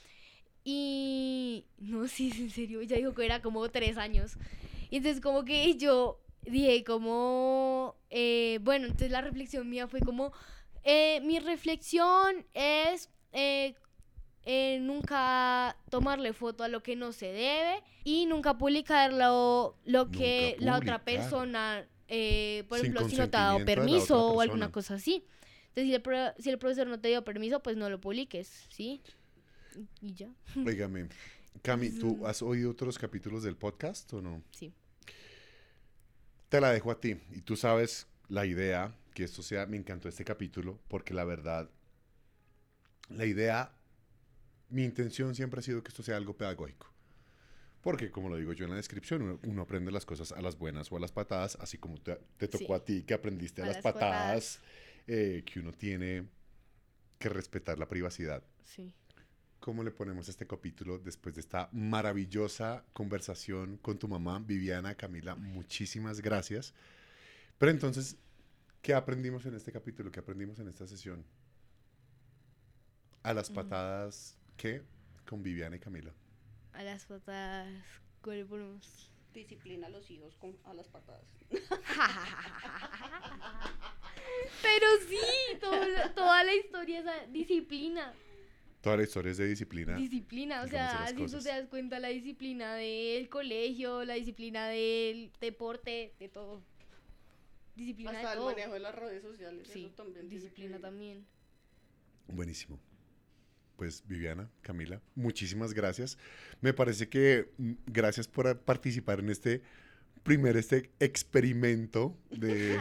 Y no, sí, en serio, ella dijo que era como tres años. Y entonces como que yo dije como, eh, bueno, entonces la reflexión mía fue como, eh, mi reflexión es eh, eh, nunca tomarle foto a lo que no se debe y nunca publicar lo, lo que Nunca la otra publicar. persona, eh, por Sin ejemplo, si no te ha dado consentimiento de la permiso otra o alguna persona. cosa así. Entonces, si el, pro- si el profesor no te dio permiso, pues no lo publiques, ¿sí? Y ya, Óigame, Cami, ¿tú has oído otros capítulos del podcast o no? sí. Te la dejo a ti. Y tú sabes la idea, que esto sea, me encantó este capítulo, porque la verdad, la idea, mi intención siempre ha sido que esto sea algo pedagógico. Porque, como lo digo yo en la descripción, uno, uno aprende las cosas a las buenas o a las patadas, así como te, te tocó Sí. a ti, que aprendiste a, A las las patadas, eh, que uno tiene que respetar la privacidad. Sí. ¿Cómo le ponemos este capítulo después de esta maravillosa conversación con tu mamá, Viviana, Camila? Muchísimas gracias. Pero entonces, ¿qué aprendimos en este capítulo? ¿Qué aprendimos en esta sesión? A las patadas, ¿qué? Con Viviana y Camila. A las patadas, ¿cuál le ponemos? Disciplina a los hijos con, a las patadas. Pero sí, todo- toda la historia es a- disciplina. Toda la historia es de disciplina. Disciplina, o y cómo hacer sea, las si tú cosas. te das cuenta, la disciplina del colegio, la disciplina del deporte, de todo. Disciplina Hasta de el todo. manejo de las redes sociales. Sí, eso también tiene disciplina que- también. Buenísimo. Pues Viviana, Camila, muchísimas gracias. Me parece que mm, gracias por a- participar en este primer este experimento de...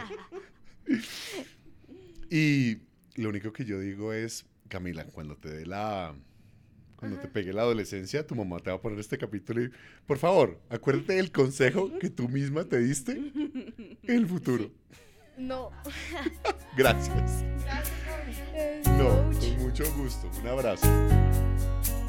Y lo único que yo digo es, Camila, cuando te dé la... Cuando te Ajá. pegue la adolescencia, tu mamá te va a poner este capítulo y, por favor, acuérdate del consejo que tú misma te diste en el futuro. No. Gracias. Eh, No, coach. con mucho gusto. Un abrazo.